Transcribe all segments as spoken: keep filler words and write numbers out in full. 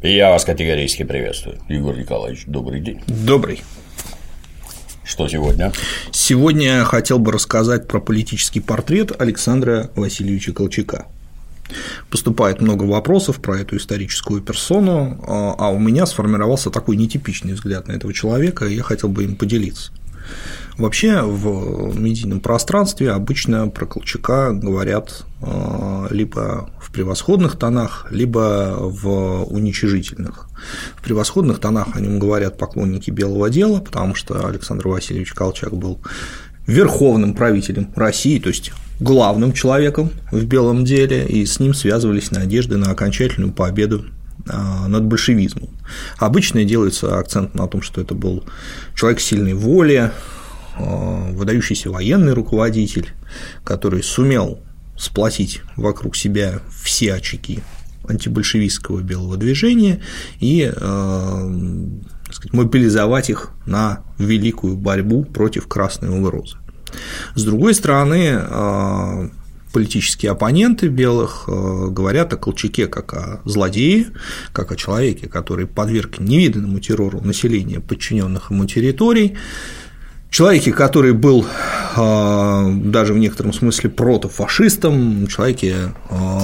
Я вас категорически приветствую. Егор Николаевич, добрый день. Добрый. Что сегодня? Сегодня я хотел бы рассказать про политический портрет Александра Васильевича Колчака. Поступает много вопросов про эту историческую персону, а у меня сформировался такой нетипичный взгляд на этого человека, и я хотел бы им поделиться. Вообще в медийном пространстве обычно про Колчака говорят либо в превосходных тонах, либо в уничижительных. В превосходных тонах о нем говорят поклонники белого дела, потому что Александр Васильевич Колчак был верховным правителем России, то есть главным человеком в белом деле, и с ним связывались надежды на окончательную победу над большевизмом. Обычно делается акцент на том, что это был человек сильной воли, выдающийся военный руководитель, который сумел сплотить вокруг себя все очаги антибольшевистского белого движения и, так сказать, мобилизовать их на великую борьбу против красной угрозы. С другой стороны, политические оппоненты белых говорят о Колчаке как о злодее, как о человеке, который подверг невиданному террору населения подчиненных ему территорий, человеке, который был даже в некотором смысле протофашистом, человеке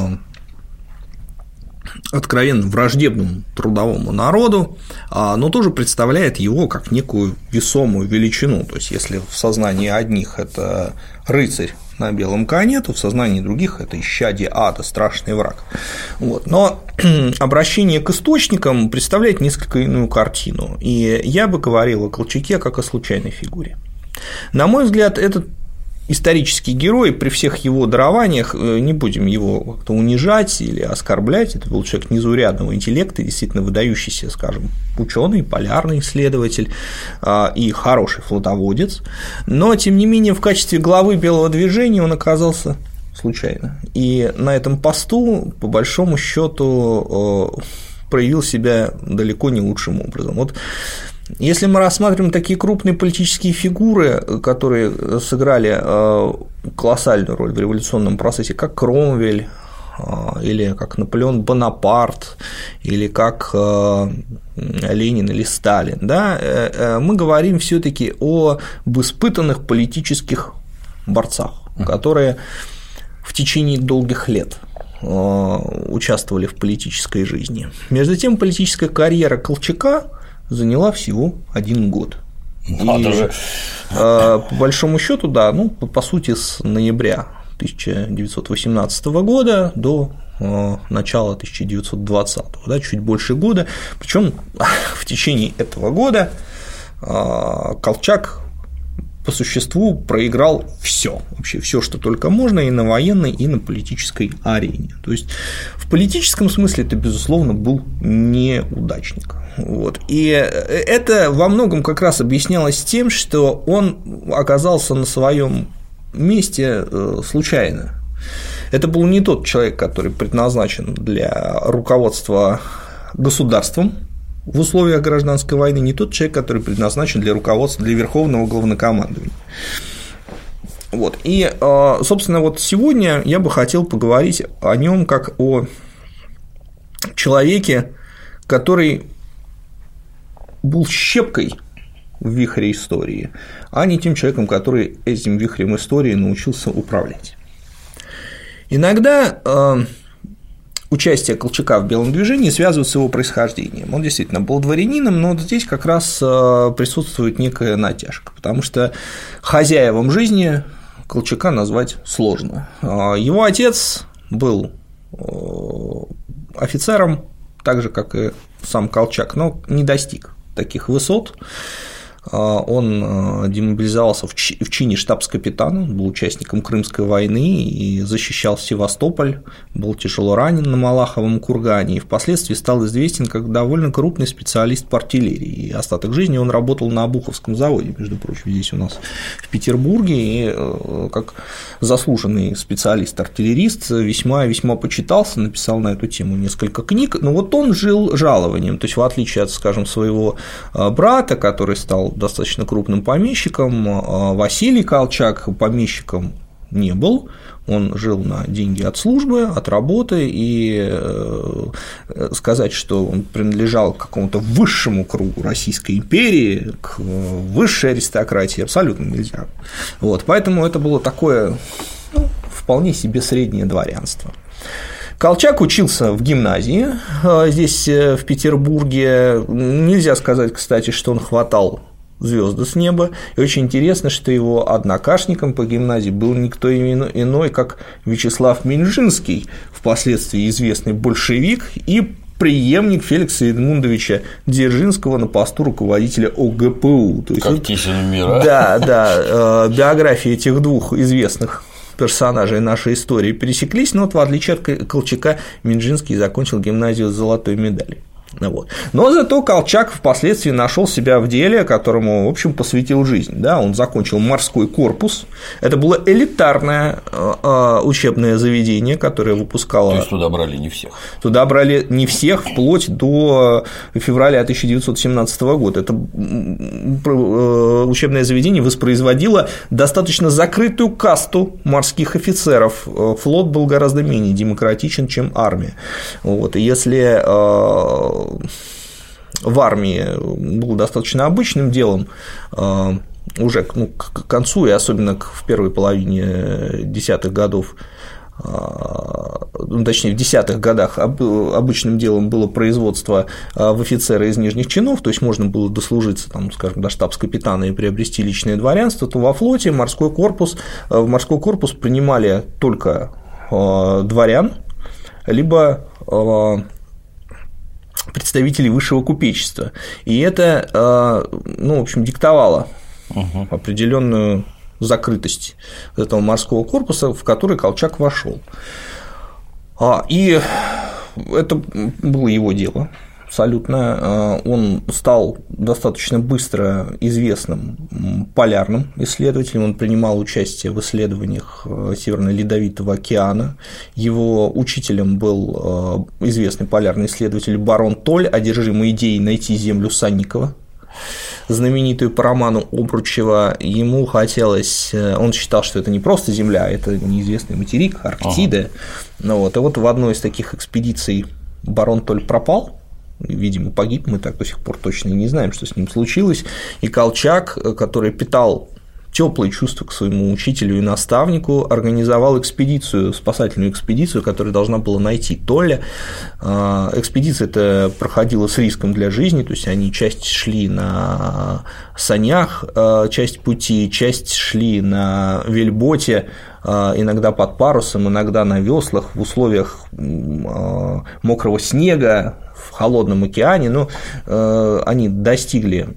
откровенно враждебному трудовому народу, но тоже представляет его как некую весомую величину. То есть, если в сознании одних это рыцарь на белом коне, то в сознании других это исчадие ада, страшный враг. Вот. Но обращение к источникам представляет несколько иную картину, и я бы говорил о Колчаке как о случайной фигуре. На мой взгляд, этот исторический герой, при всех его дарованиях, не будем его как-то унижать или оскорблять, это был человек незаурядного интеллекта, действительно выдающийся, скажем, ученый, полярный исследователь и хороший флотоводец, но, тем не менее, в качестве главы белого движения он оказался случайно, и на этом посту, по большому счету, проявил себя далеко не лучшим образом. Вот если мы рассматриваем такие крупные политические фигуры, которые сыграли колоссальную роль в революционном процессе, как Кромвель, или как Наполеон Бонапарт, или как Ленин или Сталин, да, мы говорим все-таки об испытанных политических борцах, которые в течение долгих лет участвовали в политической жизни. Между тем, политическая карьера Колчака заняла всего один год. Надо же. По большому счету, да, ну, по сути, с ноября тысяча девятьсот восемнадцатого года до начала тысяча девятьсот двадцатого, да, чуть больше года. Причем в течение этого года Колчак по существу проиграл все, вообще все, что только можно, и на военной, и на политической арене. То есть в политическом смысле это, безусловно, был неудачник. Вот. И это во многом как раз объяснялось тем, что он оказался на своем месте случайно. Это был не тот человек, который предназначен для руководства государством в условиях гражданской войны, не тот человек, который предназначен для руководства, для верховного главнокомандования. Вот. И, собственно, вот сегодня я бы хотел поговорить о нем как о человеке, который был щепкой в вихре истории, а не тем человеком, который этим вихрем истории научился управлять. Иногда э, участие Колчака в белом движении связывают с его происхождением. Он действительно был дворянином, но вот здесь как раз э, присутствует некая натяжка, потому что хозяевам жизни Колчака назвать сложно. Его отец был офицером, так же, как и сам Колчак, но не достиг таких высот. Он демобилизовался в чине штабс-капитана, был участником Крымской войны и защищал Севастополь, был тяжело ранен на Малаховом кургане и впоследствии стал известен как довольно крупный специалист по артиллерии. И остаток жизни он работал на Обуховском заводе, между прочим, здесь у нас в Петербурге, и как заслуженный специалист-артиллерист весьма-весьма почитался, написал на эту тему несколько книг, но вот он жил жалованием, то есть в отличие от, скажем, своего брата, который стал достаточно крупным помещиком, Василий Колчак помещиком не был, он жил на деньги от службы, от работы, и сказать, что он принадлежал к какому-то высшему кругу Российской империи, к высшей аристократии, абсолютно нельзя. Вот, поэтому это было такое, ну, вполне себе среднее дворянство. Колчак учился в гимназии здесь, в Петербурге. Нельзя сказать, кстати, что он хватал звезды с неба. И очень интересно, что его однокашником по гимназии был никто иной, как Вячеслав Минжинский, впоследствии известный большевик и преемник Феликса Эдмундовича Дзержинского на посту руководителя О Г П У. То есть, как Тисин мира. Да, да, биографии этих двух известных персонажей нашей истории пересеклись, но вот в отличие от Колчака Минжинский закончил гимназию с золотой медалью. Вот. Но зато Колчак впоследствии нашел себя в деле, которому, в общем, посвятил жизнь. Да, он закончил морской корпус. Это было элитарное учебное заведение, которое выпускало. То есть туда брали не всех. Туда брали не всех, вплоть до февраля тысяча девятьсот семнадцатого года. Это учебное заведение воспроизводило достаточно закрытую касту морских офицеров. Флот был гораздо менее демократичен, чем армия. Вот. И если в армии было достаточно обычным делом уже, ну, к концу и особенно в первой половине десятых годов, ну, точнее, в десятых годах обычным делом было производство в офицеры из нижних чинов, то есть можно было дослужиться, там, скажем, до штабс-капитана и приобрести личное дворянство, то во флоте морской корпус, в морской корпус принимали только дворян, либо представителей высшего купечества. И это, ну, в общем, диктовало угу. определенную закрытость этого морского корпуса, в который Колчак вошел. И это было его дело. Абсолютно. Он стал достаточно быстро известным полярным исследователем, он принимал участие в исследованиях Северно-Ледовитого океана, его учителем был известный полярный исследователь барон Толь, одержимый идеей найти землю Санникова, знаменитую по роману Обручева. Ему хотелось, он считал, что это не просто Земля, это неизвестный материк, Арктида. Ага. Ну, вот, и вот в одной из таких экспедиций барон Толь пропал, видимо, погиб, мы так до сих пор точно не знаем, что с ним случилось, и Колчак, который питал теплые чувства к своему учителю и наставнику, организовал экспедицию, спасательную экспедицию, которая должна была найти Толля. Экспедиция эта проходила с риском для жизни, то есть они часть шли на санях, часть пути, часть шли на вельботе, иногда под парусом, иногда на веслах в условиях мокрого снега, в холодном океане, но э, они достигли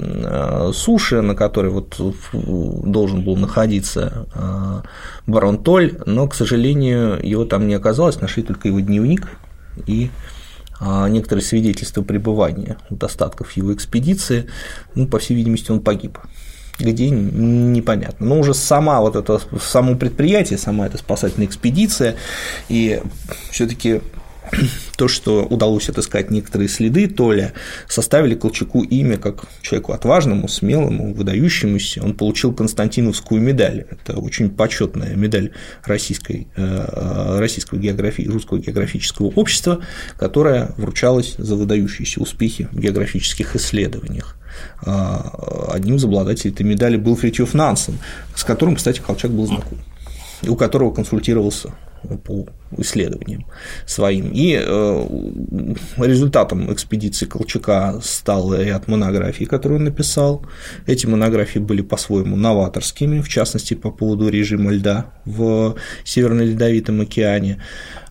э, суши, на которой вот должен был находиться э, барон Толь, но, к сожалению, его там не оказалось, нашли только его дневник и э, некоторые свидетельства пребывания вот остатков его экспедиции, ну, по всей видимости, он погиб. Где – непонятно. Но уже сама вот это, само предприятие, сама эта спасательная экспедиция, и все-таки то, что удалось отыскать некоторые следы Толя, составили Колчаку имя как человеку отважному, смелому, выдающемуся. Он получил Константиновскую медаль. Это очень почетная медаль российской, российского географии, русского географического общества, которая вручалась за выдающиеся успехи в географических исследованиях. Одним из обладателей этой медали был Фритьёф Нансен, с которым, кстати, Колчак был знаком, и у которого консультировался по исследованиям своим. И результатом экспедиции Колчака стал ряд монографий, которые он написал. Эти монографии были по-своему новаторскими, в частности, по поводу режима льда в Северно-Ледовитом океане.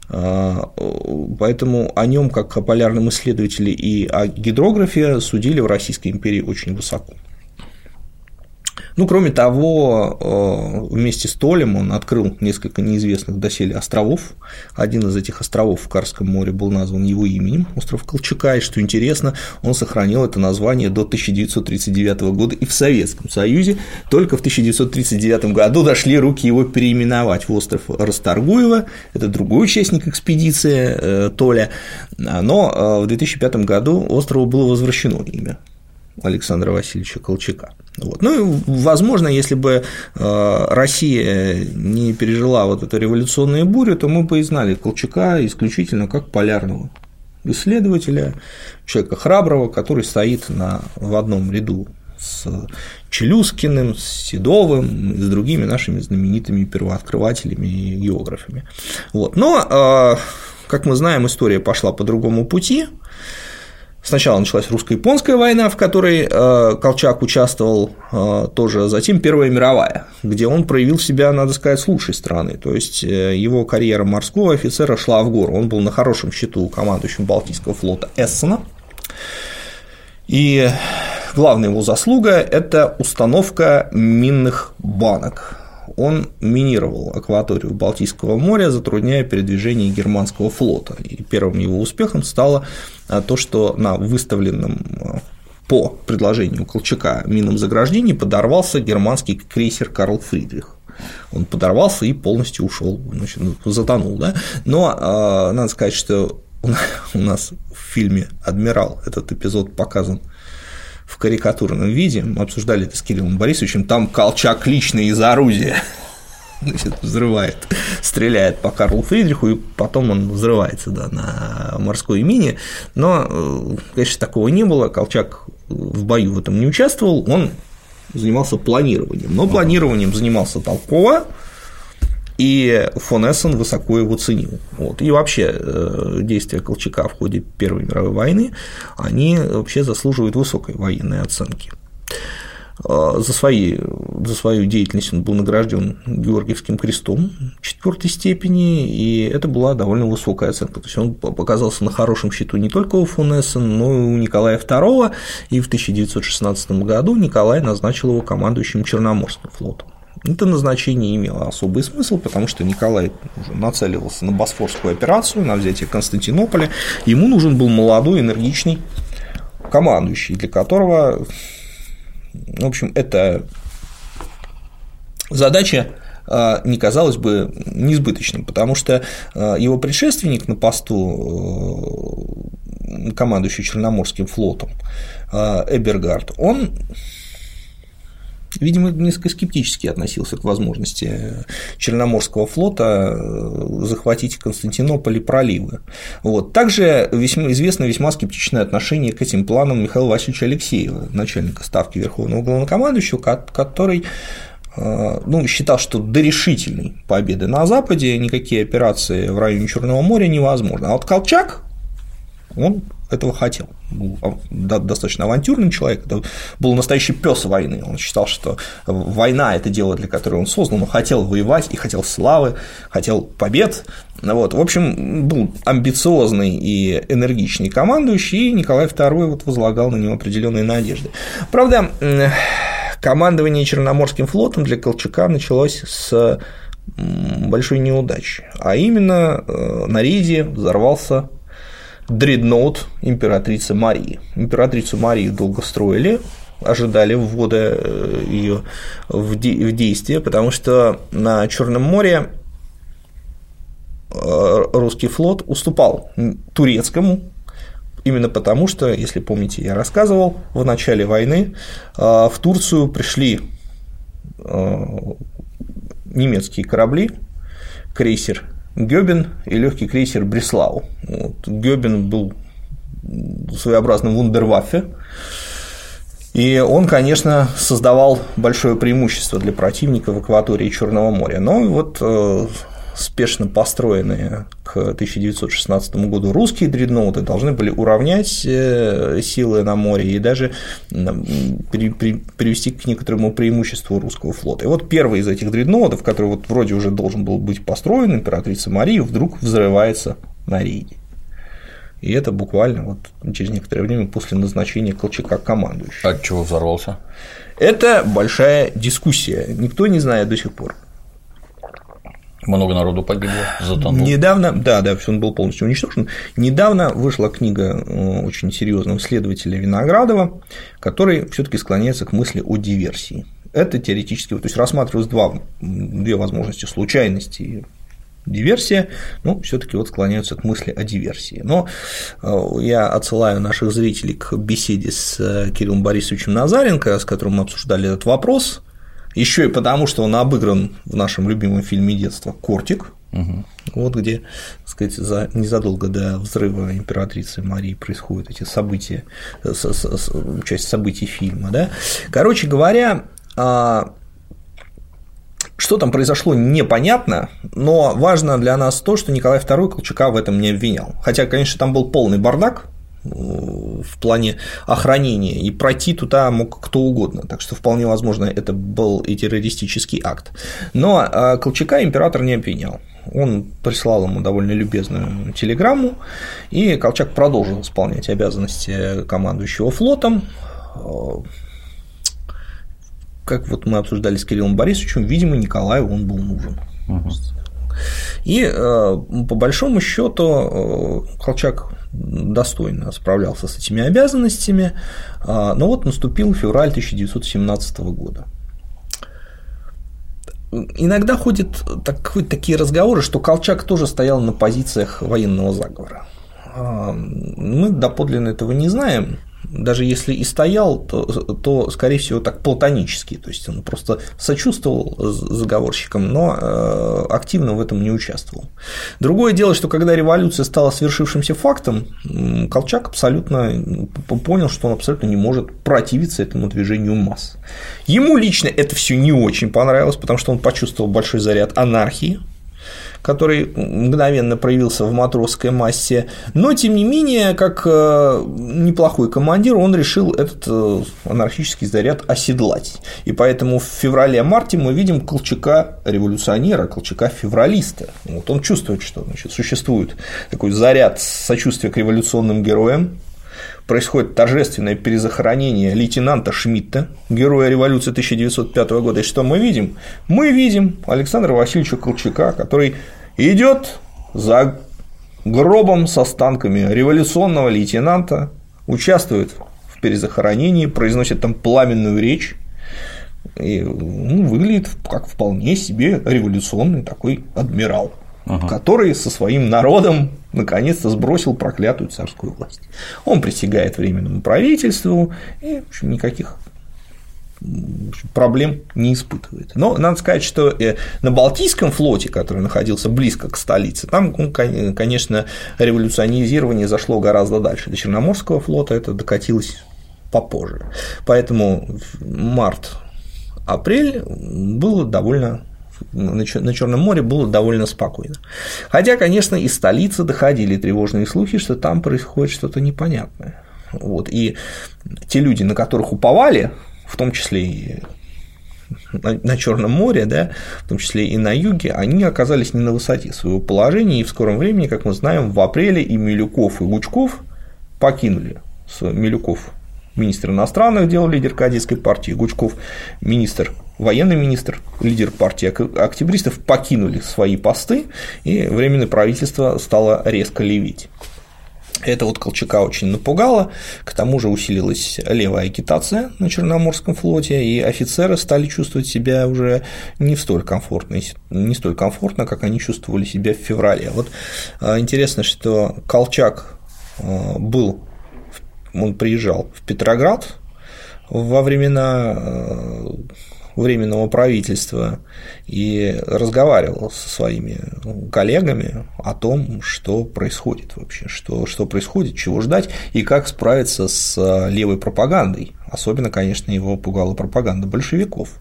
Поэтому о нем, как о полярном исследователе и о гидрографе, судили в Российской империи очень высоко. Ну, кроме того, вместе с Толем он открыл несколько неизвестных доселе островов. Один из этих островов в Карском море был назван его именем, остров Колчака, и, что интересно, он сохранил это название до тысяча девятьсот тридцать девятого года и в Советском Союзе. Только в тысяча девятьсот тридцать девятом году дошли руки его переименовать в остров Расторгуево, это другой участник экспедиции Толя, но в две тысячи пятом году острову было возвращено имя Александра Васильевича Колчака. Вот. Ну и, возможно, если бы Россия не пережила вот эту революционную бурю, то мы бы и знали Колчака исключительно как полярного исследователя, человека храброго, который стоит на, в одном ряду с Челюскиным, с Седовым и с другими нашими знаменитыми первооткрывателями и географами. Вот. Но, как мы знаем, история пошла по другому пути. Сначала началась русско-японская война, в которой Колчак участвовал тоже, затем Первая мировая, где он проявил себя, надо сказать, с лучшей стороны. То есть его карьера морского офицера шла в гору. Он был на хорошем счету командующим Балтийского флота Эссена. И главная его заслуга – это установка минных банок. Он минировал акваторию Балтийского моря, затрудняя передвижение германского флота. И первым его успехом стало то, что на выставленном по предложению Колчака минном заграждении подорвался германский крейсер «Карл Фридрих». Он подорвался и полностью ушел, значит, затонул. Да? Но надо сказать, что у нас в фильме «Адмирал» этот эпизод показан в карикатурном виде, мы обсуждали это с Кириллом Борисовичем, там Колчак лично из орудия, значит, взрывает, стреляет по Карлу Фридриху, и потом он взрывается, да, на морской мине, но, конечно, такого не было, Колчак в бою в этом не участвовал, он занимался планированием, но планированием занимался толково, и фон Эссен высоко его ценил. Вот. И вообще действия Колчака в ходе Первой мировой войны, они вообще заслуживают высокой военной оценки. За, свои, за свою деятельность он был награжден Георгиевским крестом четвертой степени, и это была довольно высокая оценка. То есть он показался на хорошем счету не только у фон Эссена, но и у Николая второго, и в тысяча девятьсот шестнадцатом году Николай назначил его командующим Черноморским флотом. Это назначение имело особый смысл, потому что Николай уже нацеливался на Босфорскую операцию, на взятие Константинополя, ему нужен был молодой, энергичный командующий, для которого, в общем, эта задача не казалась бы несбыточной, потому что его предшественник на посту командующий Черноморским флотом Эбергард, он, видимо, несколько скептически относился к возможности Черноморского флота захватить Константинополь и проливы. Вот. Также весьма, известно весьма скептичное отношение к этим планам Михаила Васильевича Алексеева, начальника ставки Верховного Главнокомандующего, который, ну, считал, что до решительной победы на Западе никакие операции в районе Черного моря невозможны. А вот Колчак, он этого хотел. Был достаточно авантюрный человек, это был настоящий пес войны. Он считал, что война – это дело, для которого он создан, он хотел воевать и хотел славы, хотел побед. Вот. В общем, был амбициозный и энергичный командующий, и Николай второй вот возлагал на него определенные надежды. Правда, командование Черноморским флотом для Колчака началось с большой неудачи, а именно на рейде взорвался дредноут императрицы Марии. Императрицу Марию долго строили, ожидали ввода ее в действие, потому что на Черном море русский флот уступал турецкому, именно потому что, если помните, я рассказывал, в начале войны в Турцию пришли немецкие корабли, крейсер Гёбен и легкий крейсер Бреслау. Вот. Гёбен был своеобразным вундерваффе, и он, конечно, создавал большое преимущество для противника в акватории Черного моря. Но вот э, спешно построенные к тысяча девятьсот шестнадцатому году русские дредноуты должны были уравнять силы на море и даже привести к некоторому преимуществу русского флота. И вот первый из этих дредноутов, который вот вроде уже должен был быть построен, императрица Мария, вдруг взрывается на рейде. И это буквально вот через некоторое время после назначения Колчака командующим. От чего взорвался? Это большая дискуссия, никто не знает до сих пор. Много народу погибло, затонул. Недавно, да, да, он был полностью уничтожен. Недавно вышла книга очень серьезного исследователя Виноградова, который все-таки склоняется к мысли о диверсии. Это теоретически, то есть рассматривалось два, две возможности случайности диверсия, ну, все-таки вот склоняются к мысли о диверсии. Но я отсылаю наших зрителей к беседе с Кириллом Борисовичем Назаренко, с которым мы обсуждали этот вопрос, еще и потому, что он обыгран в нашем любимом фильме детства «Кортик», угу. Вот где, так сказать, за, незадолго до взрыва императрицы Марии происходят эти события, часть событий фильма. Да? Короче говоря, что там произошло, непонятно, но важно для нас то, что Николай второй Колчака в этом не обвинял. Хотя, конечно, там был полный бардак в плане охранения, и пройти туда мог кто угодно, так что вполне возможно это был и террористический акт. Но Колчака император не обвинял. Он прислал ему довольно любезную телеграмму, и Колчак продолжил исполнять обязанности командующего флотом. Как вот мы обсуждали с Кириллом Борисовичем, видимо, Николаю он был нужен. Угу. И по большому счету Колчак достойно справлялся с этими обязанностями, но вот наступил февраль тысяча девятьсот семнадцатого года. Иногда ходят такие разговоры, что Колчак тоже стоял на позициях военного заговора. Мы доподлинно этого не знаем. Даже если и стоял, то, то, скорее всего, так платонически, то есть он просто сочувствовал заговорщикам, но активно в этом не участвовал. Другое дело, что когда революция стала свершившимся фактом, Колчак абсолютно понял, что он абсолютно не может противиться этому движению масс. Ему лично это все не очень понравилось, потому что он почувствовал большой заряд анархии, который мгновенно проявился в матросской массе, но, тем не менее, как неплохой командир, он решил этот анархический заряд оседлать. И поэтому в феврале-марте мы видим Колчака-революционера, Колчака-февралиста. Вот он чувствует, что, значит, существует такой заряд сочувствия к революционным героям. Происходит торжественное перезахоронение лейтенанта Шмидта, героя революции тысяча девятьсот пятого года. И что мы видим? Мы видим Александра Васильевича Колчака, который идет за гробом с останками революционного лейтенанта, участвует в перезахоронении, произносит там пламенную речь и, ну, выглядит как вполне себе революционный такой адмирал, ага. который со своим народом наконец-то сбросил проклятую царскую власть. Он присягает временному правительству и, в общем, никаких проблем не испытывает. Но надо сказать, что на Балтийском флоте, который находился близко к столице, там, конечно, революционизирование зашло гораздо дальше. До Черноморского флота это докатилось попозже. Поэтому март-апрель было довольно на Черном море было довольно спокойно. Хотя, конечно, из столицы доходили тревожные слухи, что там происходит что-то непонятное. Вот. И те люди, на которых уповали, в том числе и на Черном море, да, в том числе и на юге, они оказались не на высоте своего положения, и в скором времени, как мы знаем, в апреле и Милюков, и Лучков покинули. Милюков – министр иностранных дел, лидер кадетской партии, Гучков – министр, военный министр, лидер партии октябристов, покинули свои посты, и Временное правительство стало резко левить. Это вот Колчака очень напугало, к тому же усилилась левая агитация на Черноморском флоте, и офицеры стали чувствовать себя уже не столь комфортно, не столь комфортно, как они чувствовали себя в феврале. Вот интересно, что Колчак был, он приезжал в Петроград во времена Временного правительства и разговаривал со своими коллегами о том, что происходит вообще, что, что происходит, чего ждать и как справиться с левой пропагандой. Особенно, конечно, его пугала пропаганда большевиков.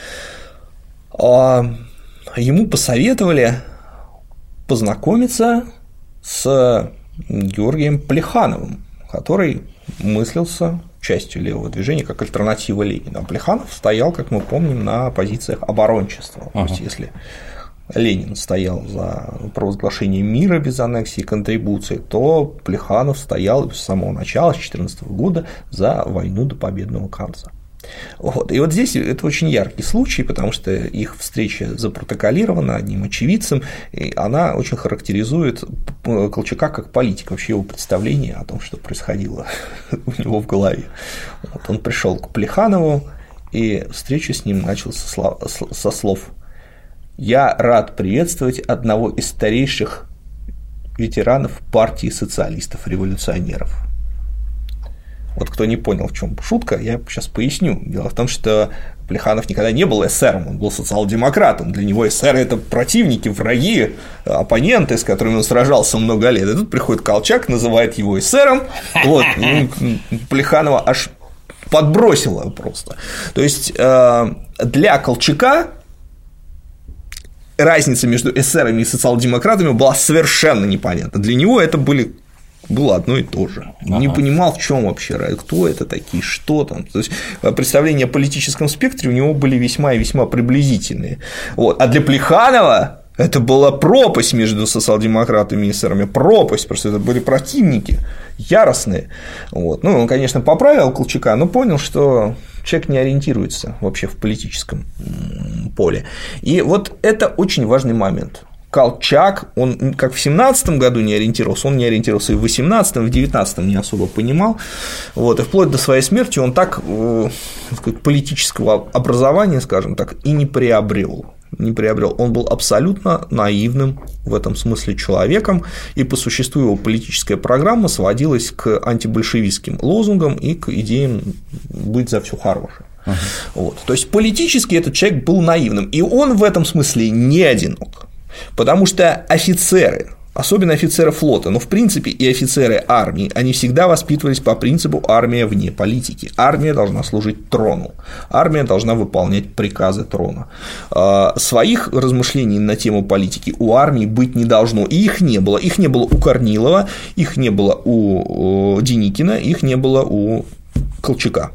Ему посоветовали познакомиться с Георгием Плехановым, который мыслился частью левого движения как альтернатива Ленину. А Плеханов стоял, как мы помним, на позициях оборончества. Ага. То есть, если Ленин стоял за провозглашение мира без аннексии и контрибуции, то Плеханов стоял с самого начала, с две тысячи четырнадцатого года, за войну до победного конца. Вот. И вот здесь это очень яркий случай, потому что их встреча запротоколирована одним очевидцем, и она очень характеризует Колчака как политика, вообще его представление о том, что происходило у него в голове. Вот. Он пришел к Плеханову, и встречу с ним начал со слов: Я рад приветствовать одного из старейших ветеранов партии социалистов-революционеров. Вот кто не понял, в чем шутка, я сейчас поясню. Дело в том, что Плеханов никогда не был эсером, он был социал-демократом. Для него эсеры – это противники, враги, оппоненты, с которыми он сражался много лет. И тут приходит Колчак, называет его эсером. Вот, Плеханова аж подбросило просто. То есть для Колчака разница между эсерами и социал-демократами была совершенно непонятна. Для него это были было одно и то же. Ага. Не понимал, в чем вообще, кто это такие, что там. То есть представления о политическом спектре у него были весьма и весьма приблизительные. Вот. А для Плеханова это была пропасть между социал-демократами и эсерами, пропасть, просто это были противники яростные. Вот. Ну, он, конечно, поправил Колчака, но понял, что человек не ориентируется вообще в политическом поле. И вот это очень важный момент. Колчак, он как в семнадцатом году не ориентировался, он не ориентировался и в восемнадцатом, и в девятнадцатом не особо понимал. Вот, и вплоть до своей смерти он так, так сказать, политического образования, скажем так, и не приобрел. Не приобрел. Он был абсолютно наивным в этом смысле человеком, и по существу его политическая программа сводилась к антибольшевистским лозунгам и к идеям быть за все хорошее. Uh-huh. Вот. То есть политически этот человек был наивным, и он в этом смысле не одинок. Потому что офицеры, особенно офицеры флота, но в принципе и офицеры армии, они всегда воспитывались по принципу «армия вне политики». Армия должна служить трону, армия должна выполнять приказы трона. Своих размышлений на тему политики у армии быть не должно, и их не было. Их не было у Корнилова, их не было у Деникина, их не было у Колчака.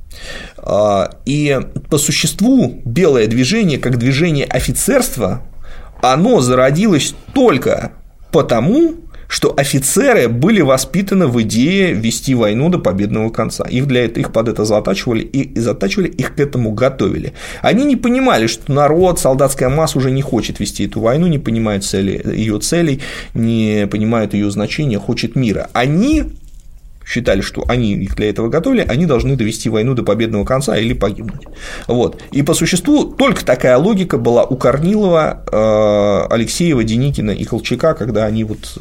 И по существу белое движение, как движение офицерства, оно зародилось только потому, что офицеры были воспитаны в идее вести войну до победного конца. Их, для этого, их под это затачивали и затачивали, их к этому готовили. Они не понимали, что народ, солдатская масса уже не хочет вести эту войну, не понимает цели, ее целей, не понимает ее значения, хочет мира. Они считали, что они их для этого готовили, они должны довести войну до победного конца или погибнуть. Вот. И по существу только такая логика была у Корнилова, Алексеева, Деникина и Колчака, когда они вот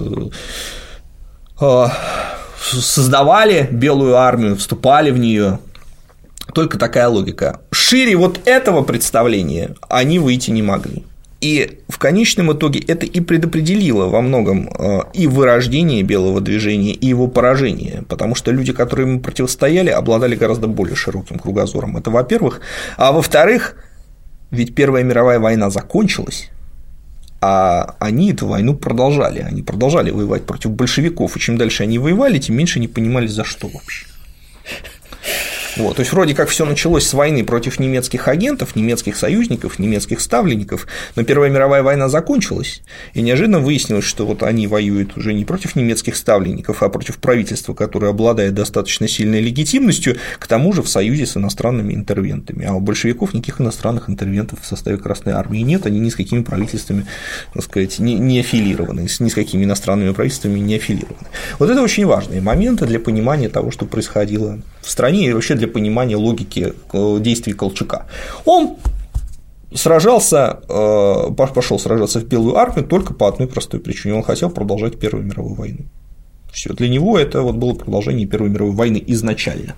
создавали белую армию, вступали в нее. Только такая логика. Шире вот этого представления они выйти не могли. И в конечном итоге это и предопределило во многом и вырождение белого движения, и его поражение, потому что люди, которые ему противостояли, обладали гораздо более широким кругозором. Это во-первых. А во-вторых, ведь Первая мировая война закончилась, а они эту войну продолжали. Они продолжали воевать против большевиков, и чем дальше они воевали, тем меньше они понимали, за что вообще. Вот, то есть вроде как все началось с войны против немецких агентов, немецких союзников, немецких ставленников, но Первая мировая война закончилась, и неожиданно выяснилось, что вот они воюют уже не против немецких ставленников, а против правительства, которое обладает достаточно сильной легитимностью, к тому же в союзе с иностранными интервентами. А у большевиков никаких иностранных интервентов в составе Красной армии нет, они ни с какими правительствами, так сказать, не, не аффилированы, ни с какими иностранными правительствами не аффилированы. Вот это очень важные моменты для понимания того, что происходило в стране, и вообще для понимания логики действий Колчака. Он сражался, пошел сражаться в Белую армию только по одной простой причине. Он хотел продолжать Первую мировую войну. Все. Для него это вот было продолжение Первой мировой войны изначально.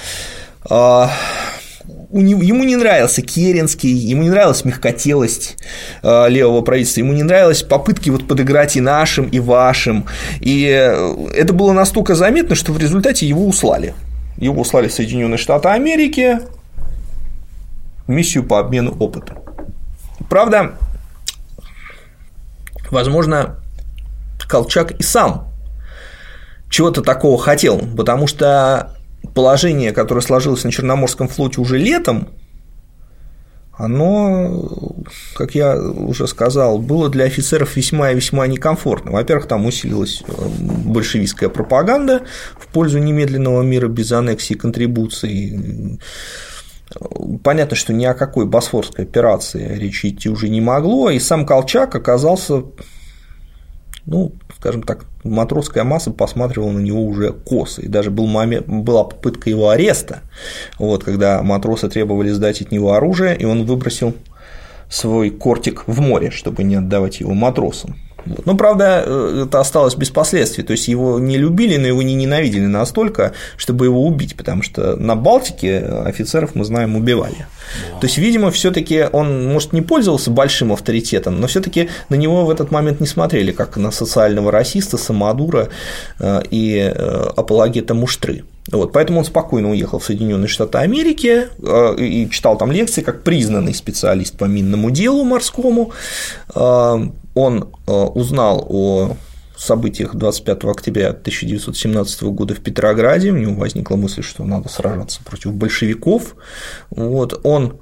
Ему не нравился Керенский, ему не нравилась мягкотелость левого правительства, ему не нравились попытки вот подыграть и нашим, и вашим. И это было настолько заметно, что в результате его услали. Его услали в Соединенные Штаты Америки в миссию по обмену опытом. Правда, возможно, Колчак и сам чего-то такого хотел, потому что положение, которое сложилось на Черноморском флоте уже летом, оно, как я уже сказал, было для офицеров весьма и весьма некомфортно. Во-первых, там усилилась большевистская пропаганда в пользу немедленного мира без аннексии и контрибуций. Понятно, что ни о какой босфорской операции речи идти уже не могло, и сам Колчак оказался, ну, скажем так, матросская масса посматривала на него уже косо, и даже был момент, была попытка его ареста, вот, когда матросы требовали сдать от него оружие, и он выбросил свой кортик в море, чтобы не отдавать его матросам. Вот. Но, правда, это осталось без последствий, то есть его не любили, но его не ненавидели настолько, чтобы его убить, потому что на Балтике офицеров, мы знаем, убивали. Да. То есть, видимо, все-таки он, может, не пользовался большим авторитетом, но все-таки на него в этот момент не смотрели как на социального расиста, самодура и апологета муштры. Вот, поэтому он спокойно уехал в Соединенные Штаты Америки и читал там лекции как признанный специалист по минному делу морскому. Он узнал о событиях двадцать пятого октября тысяча девятьсот семнадцатого года в Петрограде, у него возникла мысль, что надо сражаться против большевиков. Вот, он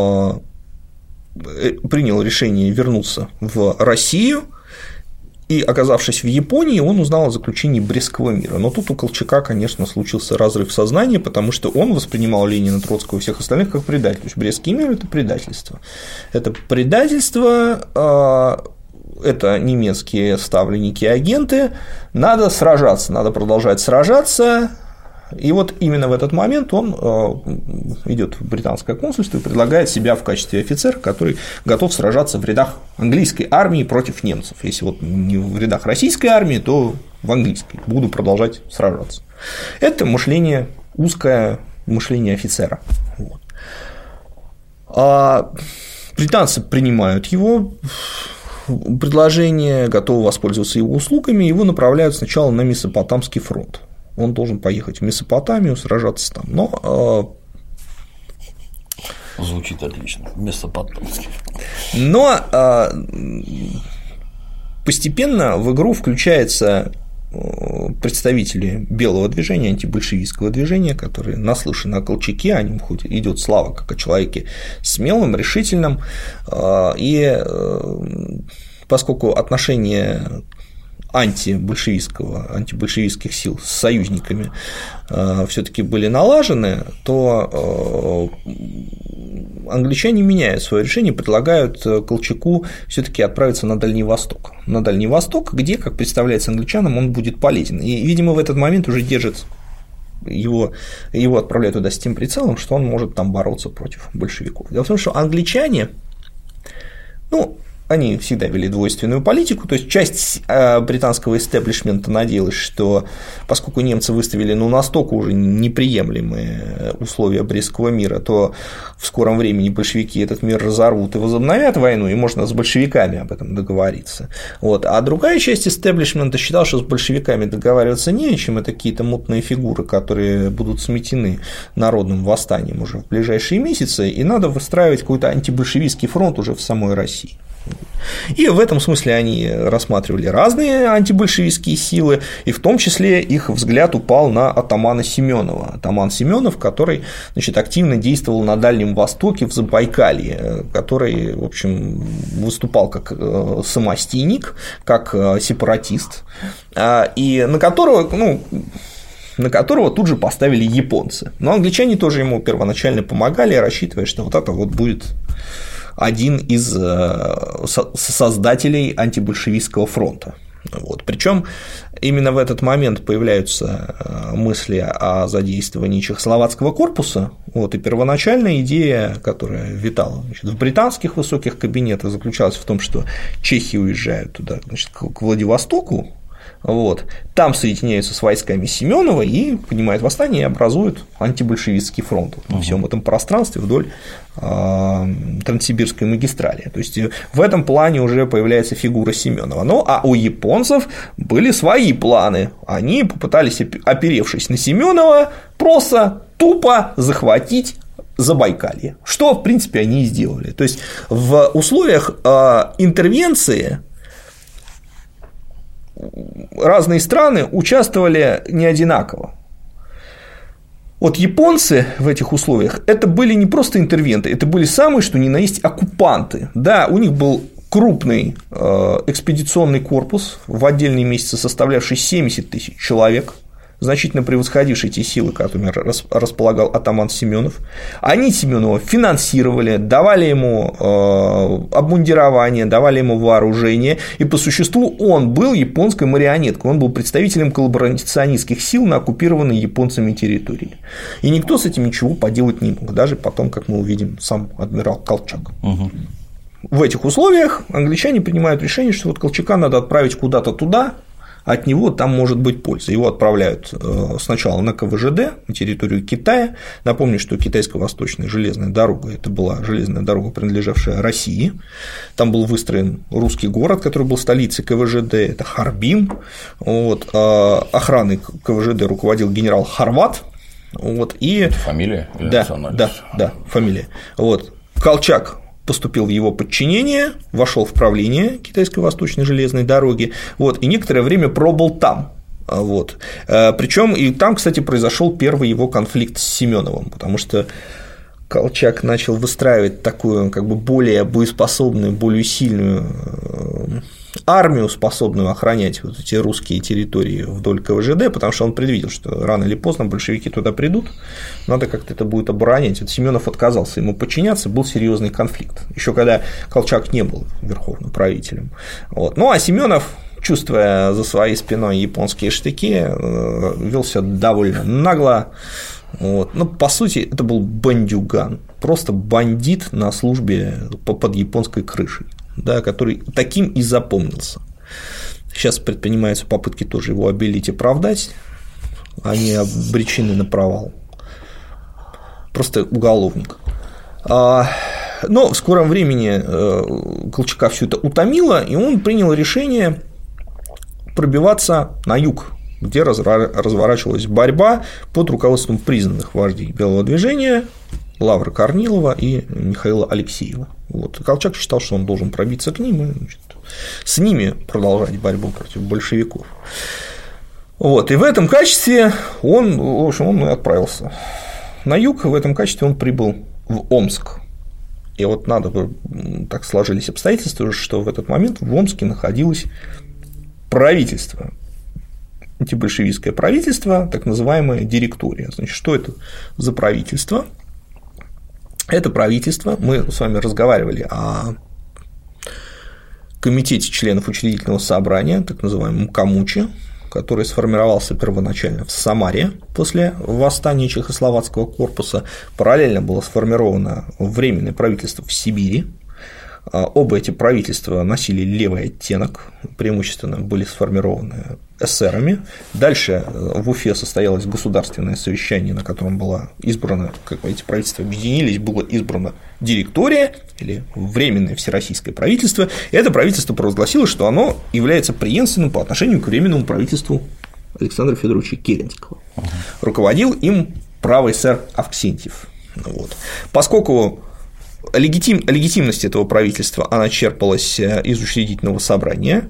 принял решение вернуться в Россию. И, оказавшись в Японии, он узнал о заключении Брестского мира. Но тут у Колчака, конечно, случился разрыв сознания, потому что он воспринимал Ленина, Троцкого и всех остальных как предателей. То есть Брестский мир – это предательство. Это предательство, это немецкие ставленники и агенты, надо сражаться, надо продолжать сражаться. И вот именно в этот момент он идет в британское консульство и предлагает себя в качестве офицера, который готов сражаться в рядах английской армии против немцев. Если вот не в рядах российской армии, то в английской. Буду продолжать сражаться. Это мышление, узкое мышление офицера. Вот. А британцы принимают его предложение, готовы воспользоваться его услугами, его направляют сначала на Месопотамский фронт. Он должен поехать в Месопотамию, сражаться там. Но звучит отлично. Месопотамский. Но постепенно в игру включаются представители белого движения, антибольшевистского движения, которые наслышаны о Колчаке, о нем хоть идет слава как о человеке смелом, решительном. И поскольку отношения антибольшевистского, антибольшевистских сил с союзниками э, все-таки были налажены, то э, англичане меняют свое решение, предлагают Колчаку все-таки отправиться на Дальний Восток. На Дальний Восток, где, как представляется англичанам, он будет полезен. И, видимо, в этот момент уже держит его, его отправляют туда с тем прицелом, что он может там бороться против большевиков. Дело в том, что англичане, ну, они всегда вели двойственную политику, то есть часть британского истеблишмента надеялась, что поскольку немцы выставили ну, настолько уже неприемлемые условия Брестского мира, то в скором времени большевики этот мир разорвут и возобновят войну, и можно с большевиками об этом договориться. Вот. А другая часть истеблишмента считала, что с большевиками договариваться не о чем, это какие-то мутные фигуры, которые будут сметены народным восстанием уже в ближайшие месяцы, и надо выстраивать какой-то антибольшевистский фронт уже в самой России. И в этом смысле они рассматривали разные антибольшевистские силы, и в том числе их взгляд упал на атамана Семенова. Атаман Семенов, который, значит, активно действовал на Дальнем Востоке, в Забайкалье, который, в общем, выступал как самостийник, как сепаратист, и на которого, ну, на которого тут же поставили японцы. Но англичане тоже ему первоначально помогали, рассчитывая, что вот это вот будет один из создателей антибольшевистского фронта. Вот. Причем именно в этот момент появляются мысли о задействовании чехословацкого корпуса. Вот, и первоначальная идея, которая витала, значит, в британских высоких кабинетах, заключалась в том, что чехи уезжают туда, значит, к Владивостоку. Вот. Там соединяются с войсками Семенова и поднимают восстание и образуют антибольшевистский фронт на всем этом пространстве вдоль э, Транссибирской магистрали. То есть в этом плане уже появляется фигура Семенова. Ну а у японцев были свои планы. Они попытались, оперевшись на Семенова, просто тупо захватить Забайкалье, что в принципе они и сделали. То есть в условиях э, интервенции разные страны участвовали не одинаково. Вот японцы в этих условиях это были не просто интервенты, это были самые, что ни на есть, оккупанты. Да, у них был крупный экспедиционный корпус, в отдельные месяцы составлявший семьдесят тысяч человек, значительно превосходивший те силы, которыми располагал атаман Семенов. Они Семенова финансировали, давали ему обмундирование, давали ему вооружение, и по существу он был японской марионеткой, он был представителем коллаборационистских сил на оккупированной японцами территории. И никто с этим ничего поделать не мог, даже потом, как мы увидим, сам адмирал Колчак. Угу. в этих условиях англичане принимают решение, что вот Колчака надо отправить куда-то туда, от него там может быть польза. Его отправляют сначала на ка вэ жэ дэ, на территорию Китая. Напомню, что Китайско-Восточная железная дорога – это была железная дорога, принадлежавшая России. Там был выстроен русский город, который был столицей ка вэ жэ дэ, это Харбин. Вот. Охраной ка вэ жэ дэ руководил генерал Хорват. Вот. И… Фамилия или да, национальность? Да, да, фамилия. Вот. Колчак поступил в его подчинение, вошел в правление Китайско-Восточной железной дороги, вот, и некоторое время пробыл там. Вот. Причем и там, кстати, произошел первый его конфликт с Семеновым, потому что Колчак начал выстраивать такую как бы более боеспособную, более сильную армию, способную охранять вот эти русские территории вдоль ка вэ жэ дэ, потому что он предвидел, что рано или поздно большевики туда придут, надо как-то это будет оборонять. Вот Семенов отказался ему подчиняться, был серьезный конфликт, еще когда Колчак не был верховным правителем. Вот. Ну а Семенов, чувствуя за своей спиной японские штыки, вел себя довольно нагло. Вот. Ну, по сути, это был бандюган, просто бандит на службе под японской крышей, да, который таким и запомнился. Сейчас предпринимаются попытки тоже его обелить и оправдать, они обречены на провал. Просто уголовник. Но в скором времени Колчака все это утомило, и он принял решение пробиваться на юг, где разворачивалась борьба под руководством признанных вождей Белого движения Лавра Корнилова и Михаила Алексеева. Вот. Колчак считал, что он должен пробиться к ним и, значит, с ними продолжать борьбу против большевиков. Вот. И в этом качестве он, в общем, он отправился на юг, и в этом качестве он прибыл в Омск. И вот надо бы, так сложились обстоятельства, что в этот момент в Омске находилось правительство, антибольшевистское правительство, так называемая директория. Значит, что это за правительство? Это правительство, мы с вами разговаривали о комитете членов учредительного собрания, так называемом Комуче, который сформировался первоначально в Самаре после восстания Чехословацкого корпуса. Параллельно было сформировано временное правительство в Сибири. Оба эти правительства носили левый оттенок, преимущественно были сформированы эсерами. Дальше в Уфе состоялось государственное совещание, на котором была избрана, как эти правительства объединились, было избрана директория или временное всероссийское правительство. И это правительство провозгласило, что оно является преемственным по отношению к временному правительству Александра Федоровича Керенского. Uh-huh. Руководил им правый эсер Авксентьев. Вот. Поскольку Легитим, легитимность этого правительства, она черпалась из учредительного собрания.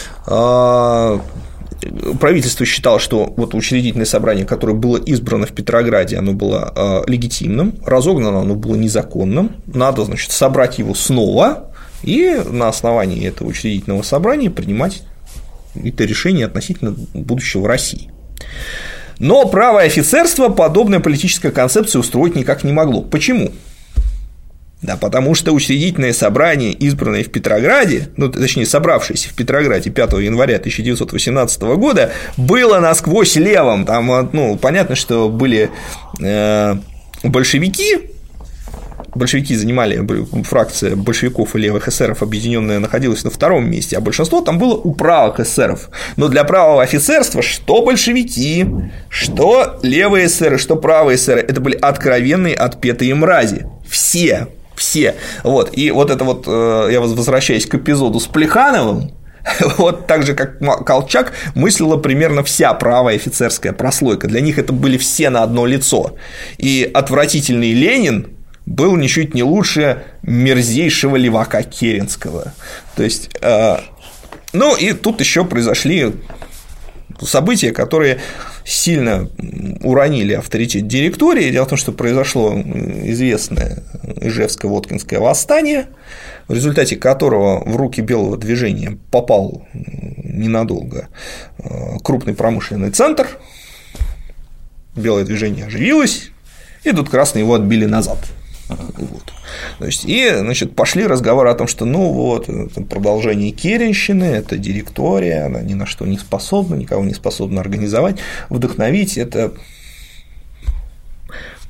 Правительство считало, что вот учредительное собрание, которое было избрано в Петрограде, оно было легитимным, разогнано оно было незаконным, надо, значит, собрать его снова и на основании этого учредительного собрания принимать это решение относительно будущего России. Но правое офицерство подобная политическая концепция устроить никак не могло. Почему? Да, потому что учредительное собрание, избранное в Петрограде, ну, точнее, собравшееся в Петрограде пятого января тысяча девятьсот восемнадцатого года, было насквозь левым. Там, ну, понятно, что были э, большевики, большевики занимали, фракция большевиков и левых эсеров объединенная находилась на втором месте, а большинство там было у правых эсеров. Но для правого офицерства что большевики, что левые эсеры, что правые эсеры, это были откровенные отпетые мрази. Все. Все. Вот. И вот это вот, я возвращаюсь к эпизоду с Плехановым, вот так же, как Колчак, мыслила примерно вся правая офицерская прослойка. Для них это были все на одно лицо. И отвратительный Ленин был ничуть не лучше мерзейшего левака Керенского. То есть, ну и тут еще произошли события, которые сильно уронили авторитет директории. Дело в том, что произошло известное Ижевско-Воткинское восстание, в результате которого в руки Белого движения попал ненадолго крупный промышленный центр, Белое движение оживилось, и тут красные его отбили назад. Вот. То есть, и, значит, пошли разговоры о том, что ну вот, это продолжение керенщины, это директория, она ни на что не способна, никого не способна организовать, вдохновить, это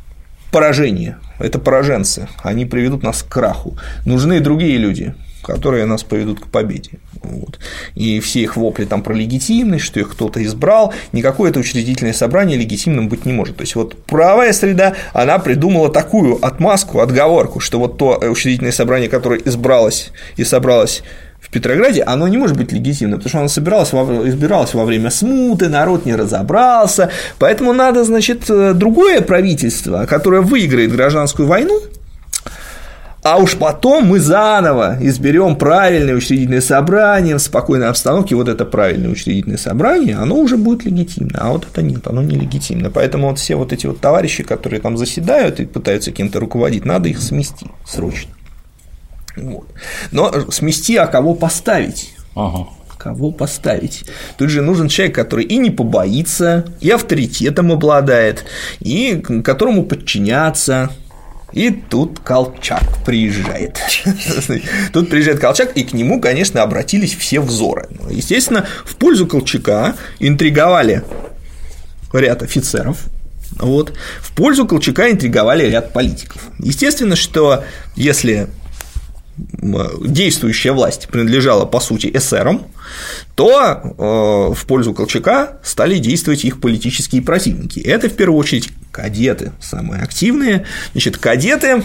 поражение, это пораженцы, они приведут нас к краху. Нужны другие люди, которые нас поведут к победе. Вот. И все их вопли там про легитимность, что их кто-то избрал, никакое это учредительное собрание легитимным быть не может. То есть вот правая среда, она придумала такую отмазку, отговорку, что вот то учредительное собрание, которое избралось и собралось в Петрограде, оно не может быть легитимным, потому что оно собиралось во, избиралось во время смуты, народ не разобрался, поэтому надо, значит, другое правительство, которое выиграет гражданскую войну, а уж потом мы заново изберем правильное учредительное собрание в спокойной обстановке. Вот это правильное учредительное собрание, оно уже будет легитимно, а вот это нет, оно не легитимно. Поэтому вот все вот эти вот товарищи, которые там заседают и пытаются кем-то руководить, надо их смести срочно. Вот. Но смести, а кого поставить? Ага. Кого поставить? Тут же нужен человек, который и не побоится, и авторитетом обладает, и которому подчиняться. И тут Колчак приезжает. Тут приезжает Колчак, и к нему, конечно, обратились все взоры. Естественно, в пользу Колчака интриговали ряд офицеров. Вот. В пользу Колчака интриговали ряд политиков. Естественно, что если действующая власть принадлежала, по сути, эсерам, то в пользу Колчака стали действовать их политические противники. Это, в первую очередь, кадеты, самые активные. Значит, кадеты,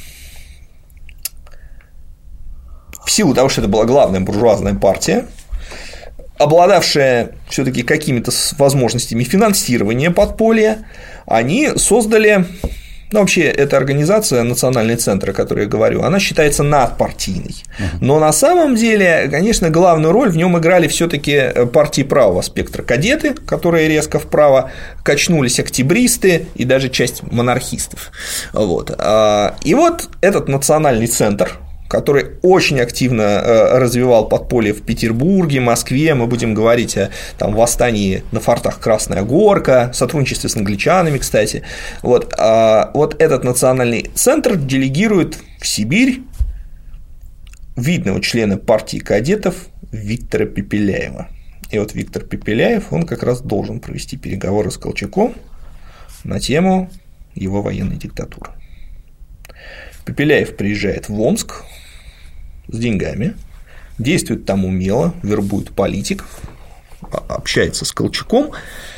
в силу того, что это была главная буржуазная партия, обладавшая все-таки какими-то возможностями финансирования подполья, они создали. Ну, вообще, эта организация, Национальный центр, о которой я говорю, она считается надпартийной. Но на самом деле, конечно, главную роль в нем играли все-таки партии правого спектра кадеты, которые резко вправо качнулись, октябристы и даже часть монархистов. Вот. И вот этот Национальный центр, который очень активно развивал подполье в Петербурге, Москве, мы будем говорить о там, восстании на фортах Красная Горка, сотрудничестве с англичанами, кстати. Вот, а вот этот национальный центр делегирует в Сибирь видного члена партии кадетов Виктора Пепеляева. И вот Виктор Пепеляев, он как раз должен провести переговоры с Колчаком на тему его военной диктатуры. Пепеляев приезжает в Омск с деньгами, действует там умело, вербует политиков, общается с Колчаком.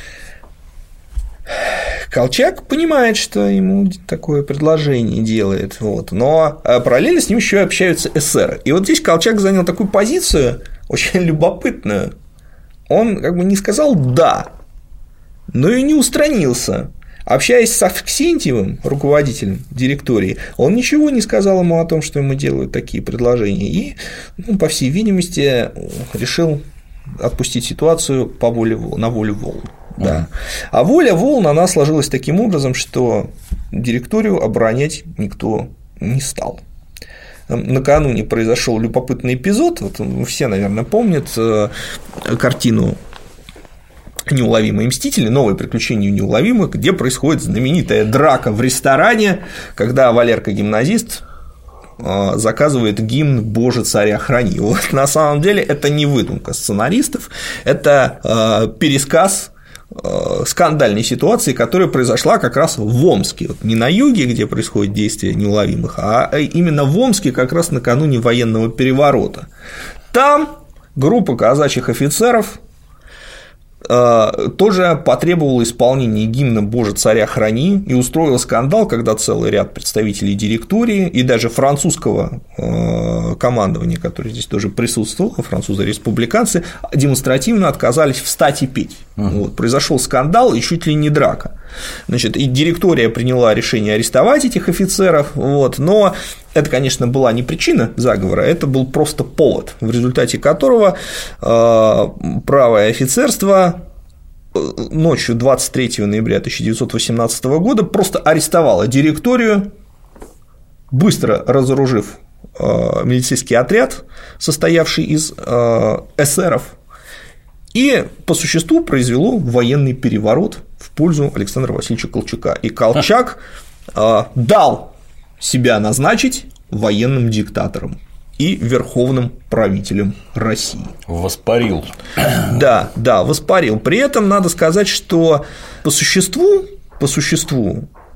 Колчак понимает, что ему такое предложение делает, вот, но параллельно с ним еще и общаются эсеры. И вот здесь Колчак занял такую позицию очень любопытную. Он как бы не сказал «да», но и не устранился. Общаясь с Авксентьевым, руководителем директории, он ничего не сказал ему о том, что ему делают такие предложения, и, ну, по всей видимости, решил отпустить ситуацию по воле, на волю волн. Да. А воля волн, она сложилась таким образом, что директорию оборонять никто не стал. Накануне произошел любопытный эпизод, вот все, наверное, помнят картину «Неуловимые мстители», новые приключения неуловимых, где происходит знаменитая драка в ресторане, когда Валерка-гимназист заказывает гимн «Боже, царя храни». Вот на самом деле это не выдумка сценаристов, это пересказ скандальной ситуации, которая произошла как раз в Омске, вот не на юге, где происходит действие неуловимых, а именно в Омске как раз накануне военного переворота. Там группа казачьих офицеров тоже потребовала исполнения гимна «Боже, царя храни» и устроила скандал, когда целый ряд представителей директории и даже французского командования, которое здесь тоже присутствовало, французы-республиканцы, демонстративно отказались встать и петь. Uh-huh. Вот, произошел скандал и чуть ли не драка. Значит, и директория приняла решение арестовать этих офицеров, вот, но это, конечно, была не причина заговора, это был просто повод, в результате которого э, правое офицерство ночью двадцать третьего ноября тысяча девятьсот восемнадцатого года просто арестовало директорию, быстро разоружив э, милицейский отряд, состоявший из э, эсеров, и по существу произвело военный переворот в пользу Александра Васильевича Колчака. И Колчак э, дал себя назначить военным диктатором и верховным правителем России. Воспарил. Да, да, воспарил. При этом надо сказать, что по существу, по существу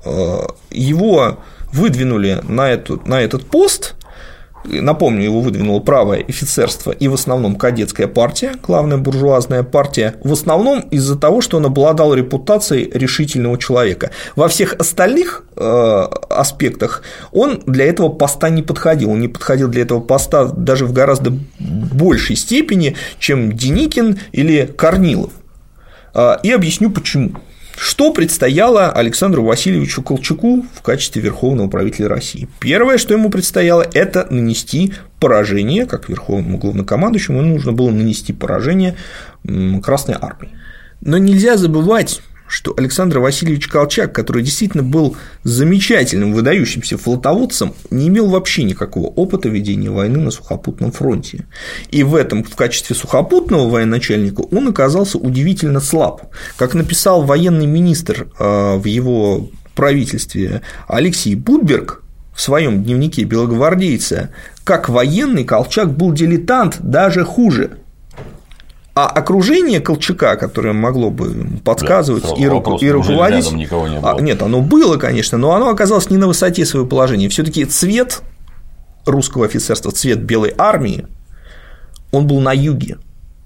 его выдвинули на, эту, на этот пост. Напомню, его выдвинуло правое офицерство и в основном кадетская партия, главная буржуазная партия, в основном из-за того, что он обладал репутацией решительного человека. Во всех остальных э, аспектах он для этого поста не подходил. Он не подходил для этого поста даже в гораздо большей степени, чем Деникин или Корнилов. Э, и объясню почему. Что предстояло Александру Васильевичу Колчаку в качестве верховного правителя России? Первое, что ему предстояло, это нанести поражение, как верховному главнокомандующему, ему нужно было нанести поражение Красной армии. Но нельзя забывать, что Александр Васильевич Колчак, который действительно был замечательным, выдающимся флотоводцем, не имел вообще никакого опыта ведения войны на сухопутном фронте. И в этом, в качестве сухопутного военачальника, он оказался удивительно слаб. Как написал военный министр в его правительстве Алексей Будберг в своем дневнике белогвардейца, как военный Колчак был дилетант, даже хуже. А окружение Колчака, которое могло бы подсказывать да, и, ру- и руководить, не а, нет, оно было, конечно, но оно оказалось не на высоте своего положения. Все-таки цвет русского офицерства, цвет Белой армии, он был на юге.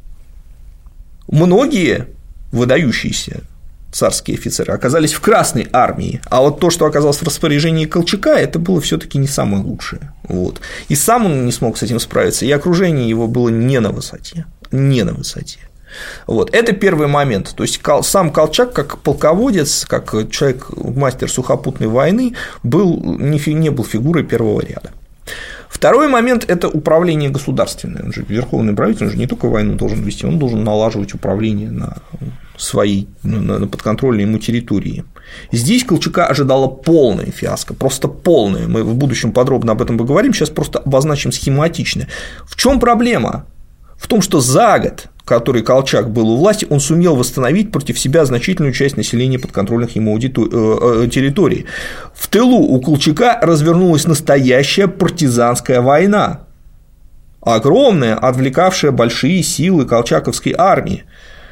Многие выдающиеся царские офицеры оказались в Красной армии, а вот то, что оказалось в распоряжении Колчака, это было все-таки не самое лучшее. Вот. И сам он не смог с этим справиться, и окружение его было не на высоте. Не на высоте. Вот. Это первый момент. То есть сам Колчак, как полководец, как человек, мастер сухопутной войны, был, не был фигурой первого ряда. Второй момент – это управление государственное. Он же верховный правитель, он же не только войну должен вести, он должен налаживать управление на своей, на подконтрольной ему территории. Здесь Колчака ожидала полная фиаско, просто полная. Мы в будущем подробно об этом поговорим, сейчас просто обозначим схематично. В чем проблема? В том, что за год, который Колчак был у власти, он сумел восстановить против себя значительную часть населения подконтрольных ему территорий. В тылу у Колчака развернулась настоящая партизанская война, огромная, отвлекавшая большие силы колчаковской армии.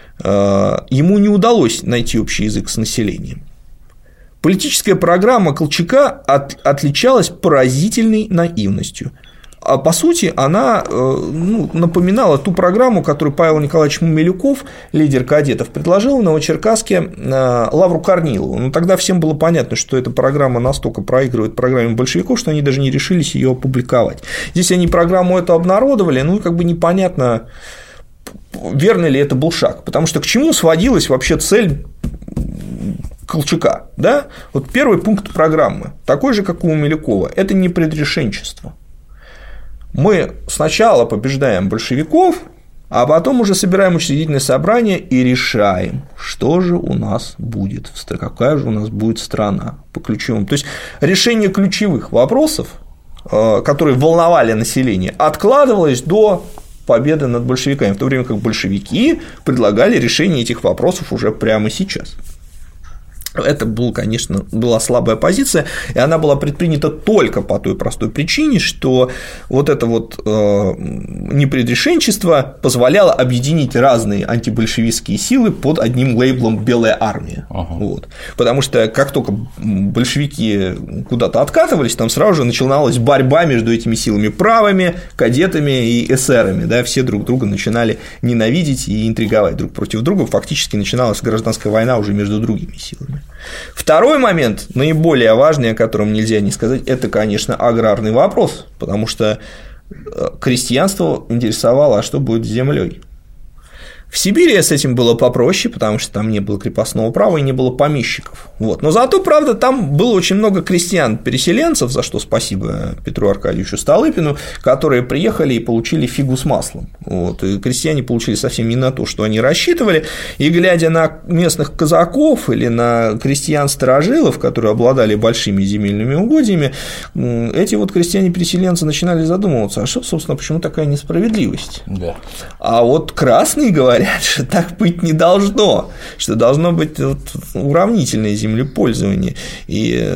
Ему не удалось найти общий язык с населением. Политическая программа Колчака от, отличалась поразительной наивностью. А по сути, она ну, напоминала ту программу, которую Павел Николаевич Мамилюков, лидер кадетов, предложил в Новочеркасске Лавру Корнилову. Но тогда всем было понятно, что эта программа настолько проигрывает программе большевиков, что они даже не решились ее опубликовать. Здесь они программу эту обнародовали, ну и как бы непонятно, верно ли это был шаг, потому что к чему сводилась вообще цель Колчака, да? Вот первый пункт программы, такой же, как у Мамилюкова, это не предрешенчество. Мы сначала побеждаем большевиков, а потом уже собираем учредительное собрание и решаем, что же у нас будет, какая же у нас будет страна по ключевым. То есть решение ключевых вопросов, которые волновали население, откладывалось до победы над большевиками, в то время как большевики предлагали решение этих вопросов уже прямо сейчас. Это был, конечно, была слабая позиция, и она была предпринята только по той простой причине, что вот это вот э, непредрешенчество позволяло объединить разные антибольшевистские силы под одним лейблом «Белая армия». Ага. Вот. Потому что как только большевики куда-то откатывались, там сразу же начиналась борьба между этими силами правыми, кадетами и эсерами, да, все друг друга начинали ненавидеть и интриговать друг против друга, фактически начиналась гражданская война уже между другими силами. Второй момент, наиболее важный, о котором нельзя не сказать, это, конечно, аграрный вопрос, потому что крестьянство интересовало, а что будет с землей. В Сибири с этим было попроще, потому что там не было крепостного права и не было помещиков. Вот. Но зато, правда, там было очень много крестьян-переселенцев, за что спасибо Петру Аркадьевичу Столыпину, которые приехали и получили фигу с маслом. Вот. И крестьяне получили совсем не на то, что они рассчитывали. И глядя на местных казаков или на крестьян-старожилов, которые обладали большими земельными угодьями, эти вот крестьяне-переселенцы начинали задумываться, а что, собственно, почему такая несправедливость? Да. А вот красные говорят, что так быть не должно, что должно быть вот уравнительное землепользование. И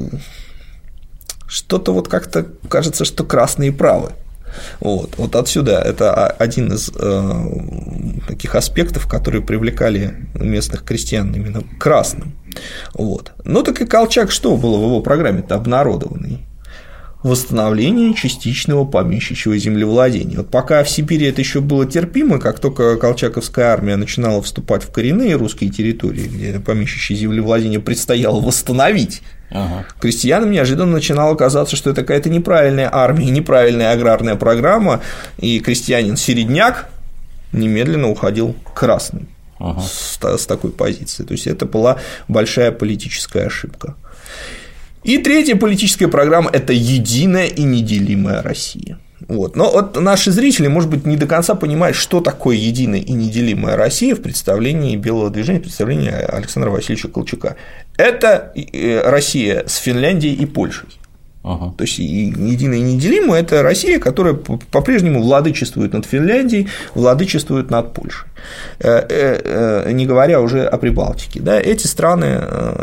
что-то вот как-то кажется, что красные правы. Вот, вот отсюда это один из э, таких аспектов, которые привлекали местных крестьян именно к красным. Вот. Ну так и Колчак, что было в его программе-то обнародованной? Восстановление частичного помещичьего землевладения. Вот пока в Сибири это еще было терпимо, как только колчаковская армия начинала вступать в коренные русские территории, где помещичье землевладение предстояло восстановить, ага. крестьянам неожиданно начинало казаться, что это какая-то неправильная армия, неправильная аграрная программа, и крестьянин-середняк немедленно уходил красным ага. с, с такой позиции. То есть это была большая политическая ошибка. И третья политическая программа – это единая и неделимая Россия. Вот. Но вот наши зрители, может быть, не до конца понимают, что такое единая и неделимая Россия в представлении Белого движения, в представлении Александра Васильевича Колчака. Это Россия с Финляндией и Польшей. Ага. То есть единая и неделимая – это Россия, которая по-прежнему владычествует над Финляндией, владычествует над Польшей, не говоря уже о Прибалтике. Да, эти страны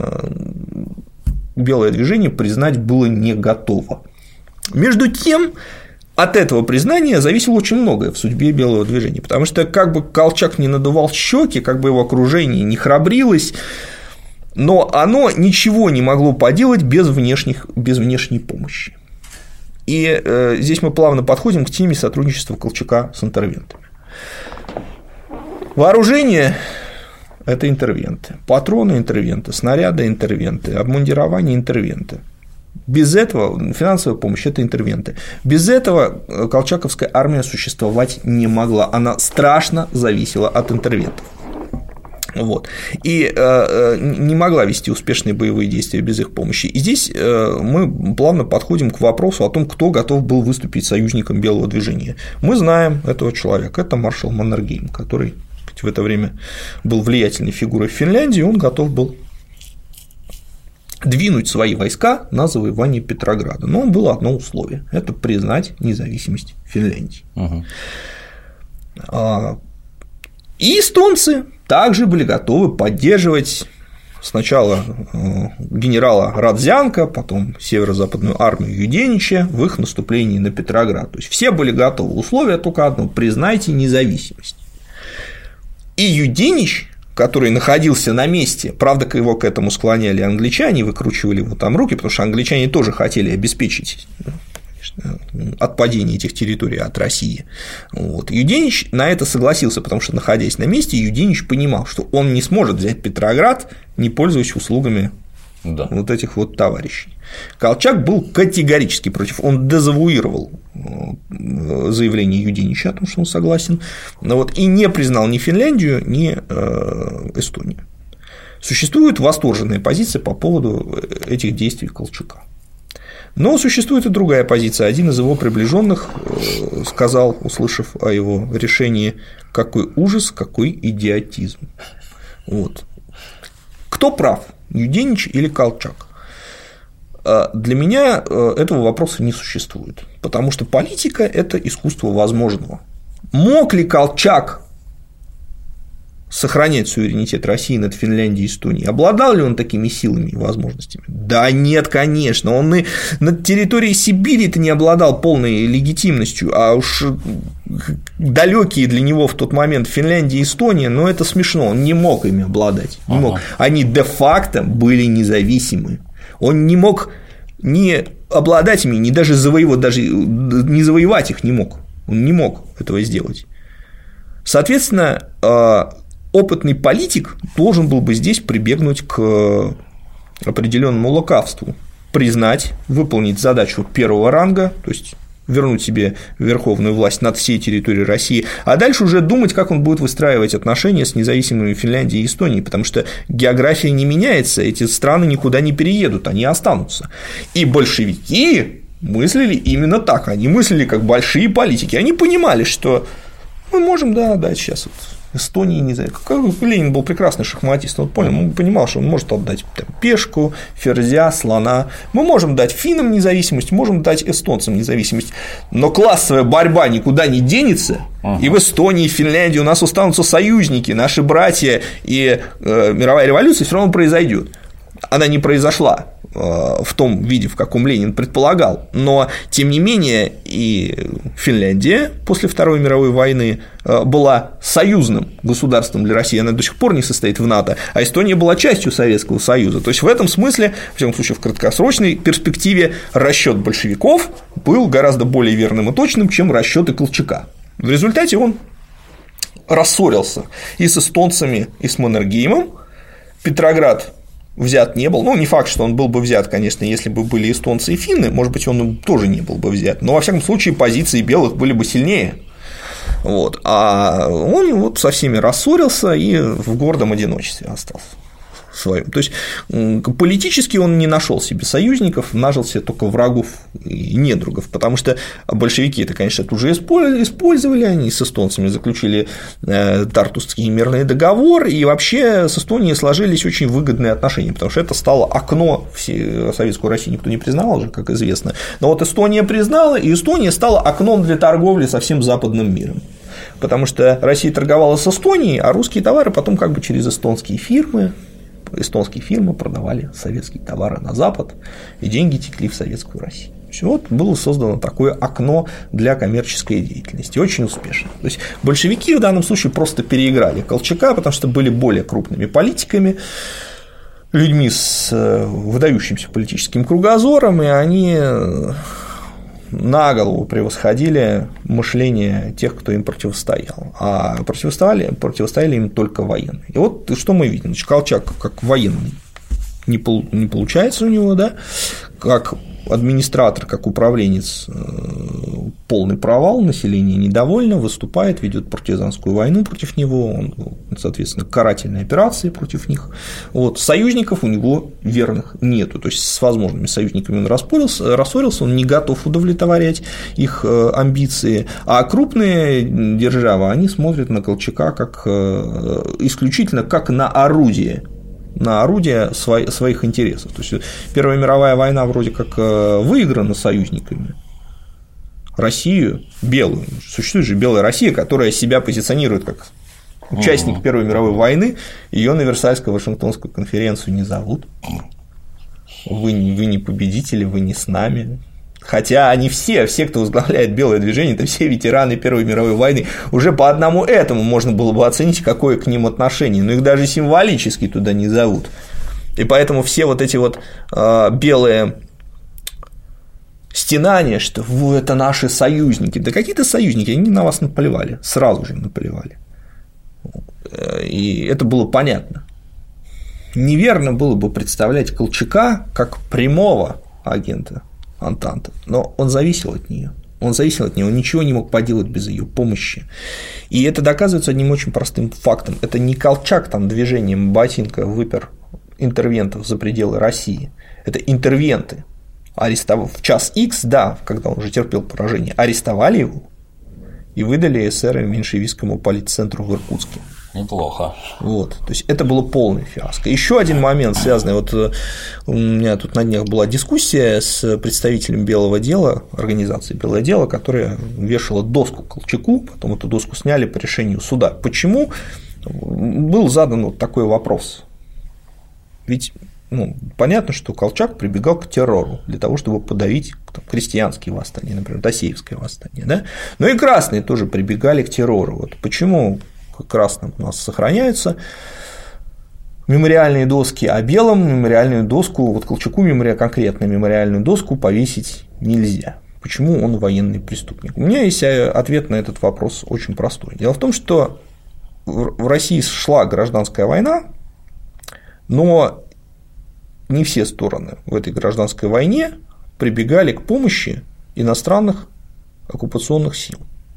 Белое движение признать было не готово. Между тем, от этого признания зависело очень многое в судьбе Белого движения, потому что как бы Колчак не надувал щеки, как бы его окружение не храбрилось, но оно ничего не могло поделать без, внешних, без внешней помощи. И э, здесь мы плавно подходим к теме сотрудничества Колчака с интервентами. Вооружение – это интервенты, патроны – интервенты, снаряды – интервенты, обмундирование – интервенты. Без этого финансовая помощь – это интервенты. Без этого колчаковская армия существовать не могла, она страшно зависела от интервентов. Вот. И э, не могла вести успешные боевые действия без их помощи. И здесь э, мы плавно подходим к вопросу о том, кто готов был выступить союзником Белого движения. Мы знаем этого человека, это маршал Маннергейм, который в это время был влиятельной фигурой в Финляндии, он готов был двинуть свои войска на завоевание Петрограда. Но было одно условие – это признать независимость Финляндии. Угу. И эстонцы также были готовы поддерживать сначала генерала Радзянко, потом северо-западную армию Юденича в их наступлении на Петроград. То есть все были готовы. Условие только одно – признайте независимость. И Юденич, который находился на месте, правда, его к этому склоняли англичане, выкручивали его там руки, потому что англичане тоже хотели обеспечить отпадение этих территорий от России. Вот. Юденич на это согласился, потому что, находясь на месте, Юденич понимал, что он не сможет взять Петроград, не пользуясь услугами да. вот этих вот товарищей. Колчак был категорически против, он дезавуировал заявление Юденича о том, что он согласен, вот, и не признал ни Финляндию, ни Эстонию. Существует восторженная позиция по поводу этих действий Колчака. Но существует и другая позиция. Один из его приближенных сказал, услышав о его решении, какой ужас, какой идиотизм. Вот. Кто прав, Юденич или Колчак? Для меня этого вопроса не существует, потому что политика – это искусство возможного. Мог ли Колчак сохранять суверенитет России над Финляндией и Эстонией? Обладал ли он такими силами и возможностями? Да нет, конечно, он и на территории Сибири-то не обладал полной легитимностью, а уж далекие для него в тот момент Финляндия и Эстония, ну это смешно, он не мог ими обладать, не ага. мог. Они де-факто были независимы. Он не мог ни обладать ими, ни даже завоевать, даже не завоевать их не мог. Он не мог этого сделать. Соответственно, опытный политик должен был бы здесь прибегнуть к определенному лукавству, признать, выполнить задачу первого ранга, то есть вернуть себе верховную власть над всей территорией России, а дальше уже думать, как он будет выстраивать отношения с независимыми Финляндией и Эстонией, потому что география не меняется, эти страны никуда не переедут, они останутся. И большевики мыслили именно так, они мыслили как большие политики, они понимали, что мы можем, да, дать сейчас вот Эстонии, не знаю, Ленин был прекрасный шахматист, он понял, он понимал, что он может отдать там, пешку, ферзя, слона, мы можем дать финнам независимость, можем дать эстонцам независимость, но классовая борьба никуда не денется, ага. и в Эстонии, и в Финляндии у нас останутся союзники, наши братья, и э, мировая революция все равно произойдет. Она не произошла в том виде, в каком Ленин предполагал, но, тем не менее, и Финляндия после Второй мировой войны была союзным государством для России, она до сих пор не состоит в НАТО, а Эстония была частью Советского Союза. То есть в этом смысле, в всяком случае, в краткосрочной перспективе, расчет большевиков был гораздо более верным и точным, чем расчеты Колчака. В результате он рассорился и с эстонцами, и с Маннергеймом. Петроград взят не был. Ну, не факт, что он был бы взят, конечно, если бы были эстонцы и финны, может быть, он тоже не был бы взят, но, во всяком случае, позиции белых были бы сильнее. Вот. А он вот со всеми рассорился и в гордом одиночестве остался. Своим. То есть политически он не нашел себе союзников, нажил себе только врагов и недругов, потому что большевики это, конечно, уже использовали, они с эстонцами заключили Тартусский мирный договор, и вообще с Эстонией сложились очень выгодные отношения, потому что это стало окно, в Советскую Россию никто не признавал уже, как известно, но вот Эстония признала, и Эстония стала окном для торговли со всем западным миром. Потому что Россия торговала с Эстонией, а русские товары потом как бы через эстонские фирмы эстонские фирмы продавали советские товары на Запад, и деньги текли в Советскую Россию. Вот было создано такое окно для коммерческой деятельности, очень успешно. То есть большевики в данном случае просто переиграли Колчака, потому что были более крупными политиками, людьми с выдающимся политическим кругозором, и они на голову превосходили мышление тех, кто им противостоял, а противостояли, противостояли им только военные. И вот что мы видим, значит, Колчак как военный не, пол, не получается у него, да, как администратор, как управленец полный провал, население недовольно, выступает, ведет партизанскую войну против него, он, соответственно, карательные операции против них. Вот. Союзников у него верных нету, то есть с возможными союзниками он рассорился, рассорился, он не готов удовлетворять их амбиции, а крупные державы, они смотрят на Колчака как исключительно как на орудие. на орудие своих интересов. То есть Первая мировая война вроде как выиграна союзниками. Россию, белую, существует же белая Россия, которая себя позиционирует как участник Первой мировой войны, ее на Версальскую Вашингтонскую конференцию не зовут. Вы не, вы не победители, вы не с нами. Хотя они все, все, кто возглавляет белое движение, это все ветераны Первой мировой войны. Уже по одному этому можно было бы оценить, какое к ним отношение. Но их даже символически туда не зовут. И поэтому все вот эти вот э, белые стенания, что это наши союзники. Да какие-то союзники, они на вас наплевали, сразу же наплевали. И это было понятно. Неверно было бы представлять Колчака как прямого агента Антанты, но он зависел от нее. Он зависел от нее, он ничего не мог поделать без ее помощи. И это доказывается одним очень простым фактом. Это не Колчак там движением ботинка выпер интервентов за пределы России. Это интервенты, арестовав в час икс, да, когда он уже терпел поражение, арестовали его и выдали эсеры меньшевистскому политцентру в Иркутске. Неплохо. Вот, то есть это было полное фиаско. Еще один момент, связанный, вот у меня тут на днях была дискуссия с представителем Белого дела, организации Белое дело, которая вешала доску Колчаку, потом эту доску сняли по решению суда. Почему? Был задан вот такой вопрос. Ведь ну, понятно, что Колчак прибегал к террору для того, чтобы подавить там, крестьянские восстания, например, Досеевское восстание, да? Но и красные тоже прибегали к террору. Вот почему красным у нас сохраняются мемориальные доски, а белым мемориальную доску, вот Колчаку мемори... конкретно мемориальную доску повесить нельзя. Почему он военный преступник? У меня есть ответ на этот вопрос очень простой. Дело в том, что в России шла гражданская война, но не все стороны в этой гражданской войне прибегали к помощи иностранных оккупационных сил.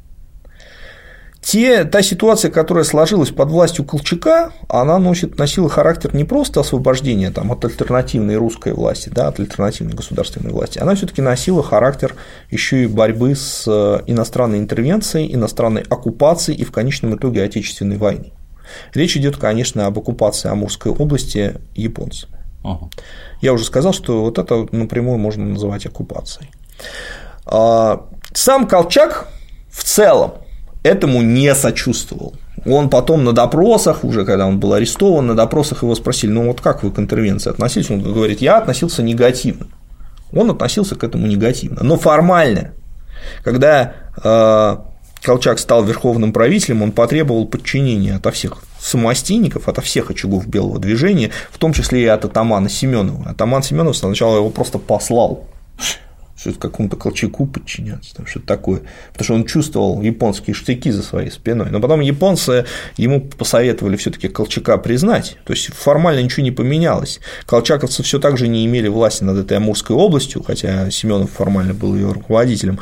Те, та ситуация, которая сложилась под властью Колчака, она носит, носила характер не просто освобождения там, от альтернативной русской власти, да, от альтернативной государственной власти, она все-таки носила характер еще и борьбы с иностранной интервенцией, иностранной оккупацией и в конечном итоге Отечественной войной. Речь идет, конечно, об оккупации Амурской области японцами. Uh-huh. Я уже сказал, что вот это напрямую можно называть оккупацией. Сам Колчак в целом этому не сочувствовал. Он потом на допросах, уже когда он был арестован, на допросах его спросили: ну вот как вы к интервенции относились? Он говорит: я относился негативно. Он относился к этому негативно. Но формально, когда э, Колчак стал верховным правителем, он потребовал подчинения ото всех самостийников, ото всех очагов белого движения, в том числе и от атамана Семенова. Атаман Семенов сначала его просто послал, что-то какому-то Колчаку подчиняться, там что-то такое, потому что он чувствовал японские штыки за своей спиной. Но потом японцы ему посоветовали все-таки Колчака признать, то есть формально ничего не поменялось. Колчаковцы все так же не имели власти над этой Амурской областью, хотя Семенов формально был ее руководителем,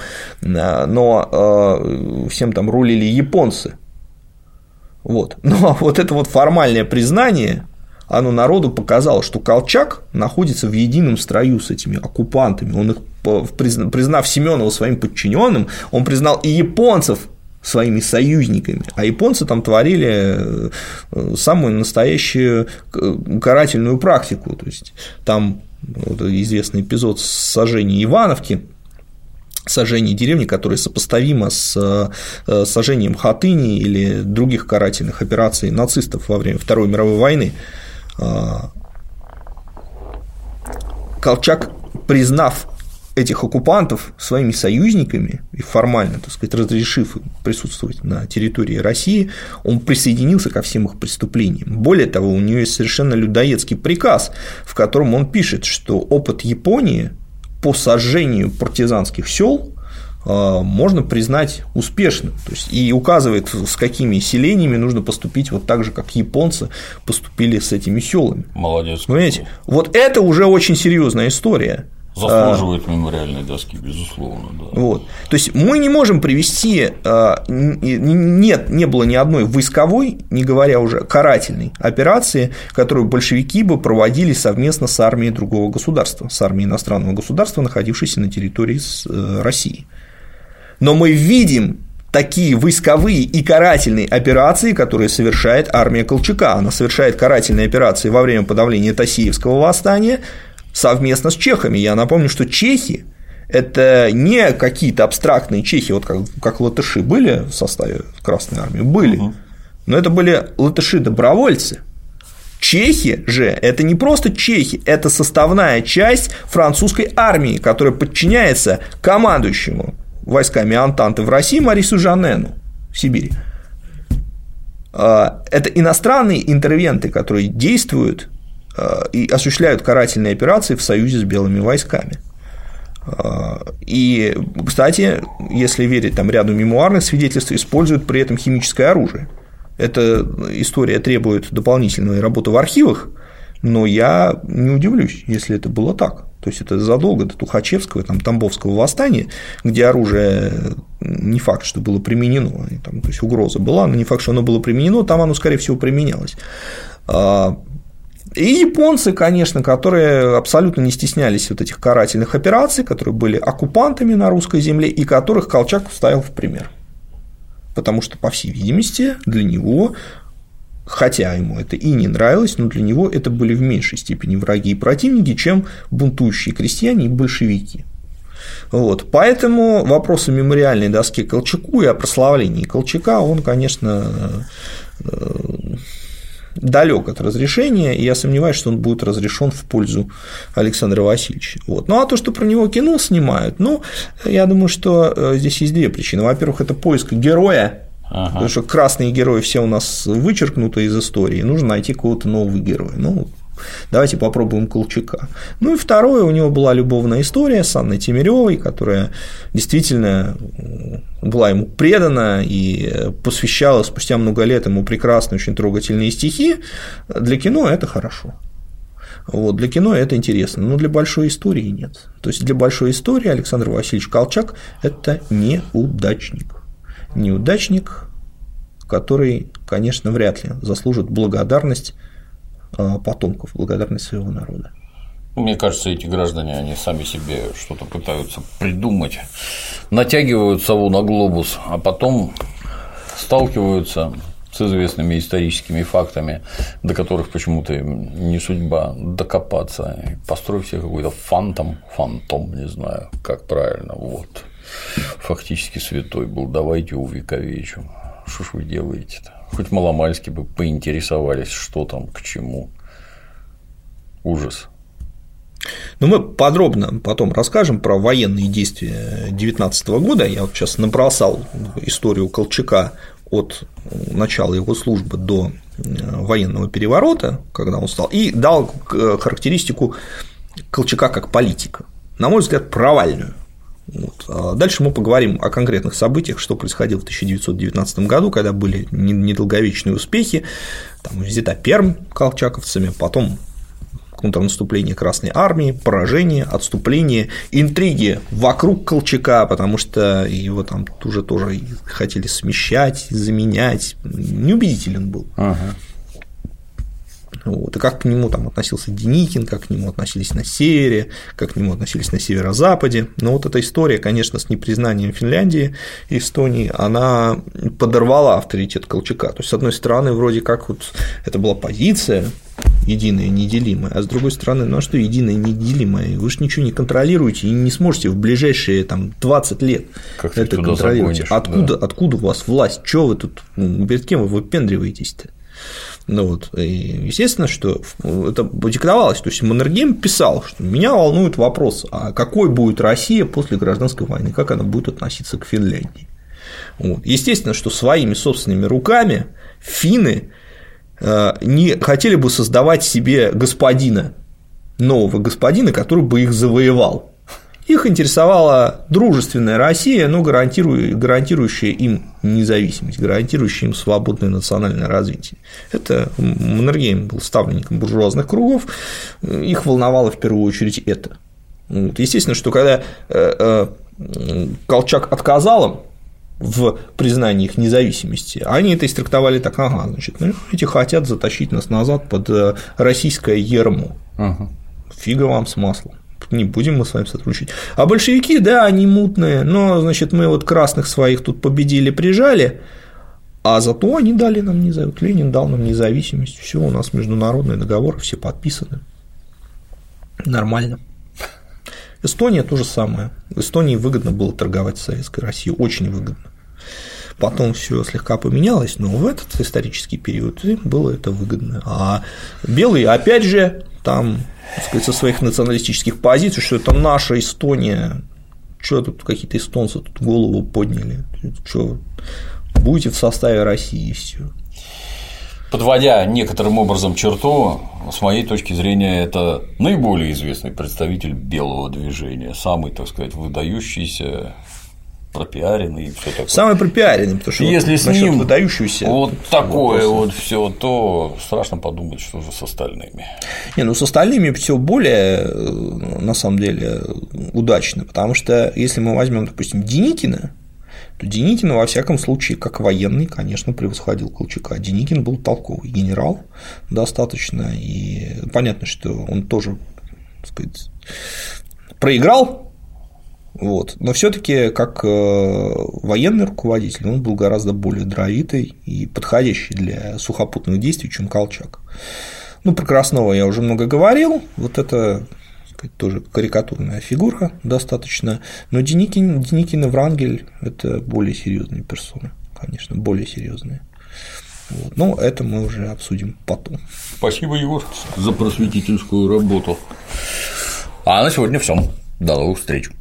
но всем там рулили японцы. Вот. Но вот это вот формальное признание, оно народу показало, что Колчак находится в едином строю с этими оккупантами. Он их, признав Семенова своим подчиненным, он признал и японцев своими союзниками, а японцы там творили самую настоящую карательную практику. То есть там вот известный эпизод сожжения Ивановки, сожжение деревни, которое сопоставимо с сожжением Хатыни или других карательных операций нацистов во время Второй мировой войны. Колчак, признав этих оккупантов своими союзниками и формально, так сказать, разрешив им присутствовать на территории России, он присоединился ко всем их преступлениям. Более того, у него есть совершенно людоедский приказ, в котором он пишет, что опыт Японии по сожжению партизанских сел можно признать успешным, то есть и указывает, с какими селениями нужно поступить вот так же, как японцы поступили с этими селами. Молодец. Понимаете? Вот это уже очень серьезная история. Заслуживает а, мемориальной доски, безусловно. Да. Вот. То есть мы не можем привести, нет, не было ни одной войсковой, не говоря уже карательной операции, которую большевики бы проводили совместно с армией другого государства, с армией иностранного государства, находившейся на территории России. Но мы видим такие войсковые и карательные операции, которые совершает армия Колчака. Она совершает карательные операции во время подавления Тассиевского восстания совместно с чехами. Я напомню, что чехи – это не какие-то абстрактные чехи, вот как, как латыши были в составе Красной армии, были, угу. но это были латыши-добровольцы. Чехи же – это не просто чехи, это составная часть французской армии, которая подчиняется командующему войсками Антанты в России Марису Жанену в Сибири. Это иностранные интервенты, которые действуют и осуществляют карательные операции в союзе с белыми войсками. И, кстати, если верить там ряду мемуарных свидетельств, используют при этом химическое оружие. Эта история требует дополнительной работы в архивах, но я не удивлюсь, если это было так. То есть это задолго до Тухачевского, там, Тамбовского восстания, где оружие не факт, что было применено, там, то есть угроза была, но не факт, что оно было применено, там оно, скорее всего, применялось. И японцы, конечно, которые абсолютно не стеснялись вот этих карательных операций, которые были оккупантами на русской земле и которых Колчак ставил в пример. Потому что, по всей видимости, для него, хотя ему это и не нравилось, но для него это были в меньшей степени враги и противники, чем бунтующие крестьяне и большевики. Вот. Поэтому вопрос о мемориальной доске Колчаку и о прославлении Колчака, он, конечно, далек от разрешения, и я сомневаюсь, что он будет разрешен в пользу Александра Васильевича. Вот. Ну а то, что про него кино снимают, ну, я думаю, что здесь есть две причины. Во-первых, это поиск героя, ага. потому что красные герои все у нас вычеркнуты из истории, нужно найти какого-то нового героя. Ну, давайте попробуем Колчака. Ну и второе, у него была любовная история с Анной Темирёвой, которая действительно была ему предана и посвящала спустя много лет ему прекрасные, очень трогательные стихи. Для кино это хорошо. Вот, для кино это интересно, но для большой истории нет. То есть для большой истории Александр Васильевич Колчак – это неудачник. Неудачник, который, конечно, вряд ли заслужит благодарность потомков, благодарность своего народа. Мне кажется, эти граждане, они сами себе что-то пытаются придумать, натягивают сову на глобус, а потом сталкиваются с известными историческими фактами, до которых почему-то не судьба докопаться, построив себе какой-то фантом, фантом, не знаю, как правильно, вот. фактически святой был, давайте увековечим. Что ж вы делаете-то? Хоть маломальски бы поинтересовались, что там, к чему. Ужас. Ну, мы подробно потом расскажем про военные действия девятнадцатого года. Я вот сейчас набросал историю Колчака от начала его службы до военного переворота, когда он стал, и дал характеристику Колчака как политика, на мой взгляд, провальную. Вот. Дальше мы поговорим о конкретных событиях, что происходило в тысяча девятьсот девятнадцатом году, когда были недолговечные успехи, там, взята Пермь колчаковцами, потом контрнаступление Красной Армии, поражение, отступление, интриги вокруг Колчака, потому что его там уже тоже хотели смещать, заменять, неубедителен был. Ага. Вот. И как к нему там относился Деникин, как к нему относились на севере, как к нему относились на северо-западе. Но вот эта история, конечно, с непризнанием Финляндии и Эстонии, она подорвала авторитет Колчака. То есть, с одной стороны, вроде как вот это была позиция единая, неделимая, а с другой стороны, ну а что единое, неделимое? Вы же ничего не контролируете и не сможете в ближайшие там, двадцать лет как это контролировать. Загонишь, откуда, да. откуда у вас власть? Чего вы тут, перед кем вы выпендриваетесь-то? Ну вот, и естественно, что это диктовалось. То есть Маннергейм писал, что меня волнует вопрос, а какой будет Россия после гражданской войны, как она будет относиться к Финляндии. Вот. Естественно, что своими собственными руками финны не хотели бы создавать себе господина, нового господина, который бы их завоевал. Их интересовала дружественная Россия, но гарантирующая им независимость, гарантирующая им свободное национальное развитие. Это Маннергейм был ставленником буржуазных кругов, их волновало в первую очередь это. Вот. Естественно, что когда Колчак отказал им в признании их независимости, они это истрактовали так: ага, значит, ну, эти хотят затащить нас назад под российское ярмо. Ага. Фига вам с маслом. Не будем мы с вами сотрудничать. А большевики, да, они мутные, но, значит, мы вот красных своих тут победили, прижали, а зато они дали нам независимость. Ленин дал нам независимость. Все, у нас международные договоры, все подписаны. Нормально. Эстония то же самое. Эстонии выгодно было торговать с Советской Россией, очень выгодно. Потом все слегка поменялось, но в этот исторический период им было это выгодно. А белые, опять же, там, так сказать, со своих националистических позиций, что это наша Эстония, что тут какие-то эстонцы тут голову подняли, что будете в составе России и все. Подводя некоторым образом черту, с моей точки зрения, это наиболее известный представитель белого движения, самый, так сказать, выдающийся, пропиаренный и все такое. Самый пропиаренный, потому что если вот с ним выдающийся вот такое вот все, то страшно подумать, что же с остальными. Не, ну с остальными все более на самом деле удачно, потому что если мы возьмем, допустим, Деникина, то Деникин, во всяком случае, как военный, конечно, превосходил Колчака. Деникин был толковый генерал достаточно, и понятно, что он тоже, так сказать, проиграл. Вот. Но все-таки как военный руководитель он был гораздо более даровитый и подходящий для сухопутных действий, чем Колчак. Ну, про Краснова я уже много говорил, вот это, так сказать, тоже карикатурная фигура достаточно, но Деникин, Деникин и Врангель – это более серьезные персоны, конечно, более серьезные. Вот. Но это мы уже обсудим потом. Спасибо, Егор, за просветительскую работу. А на сегодня все. До новых встреч.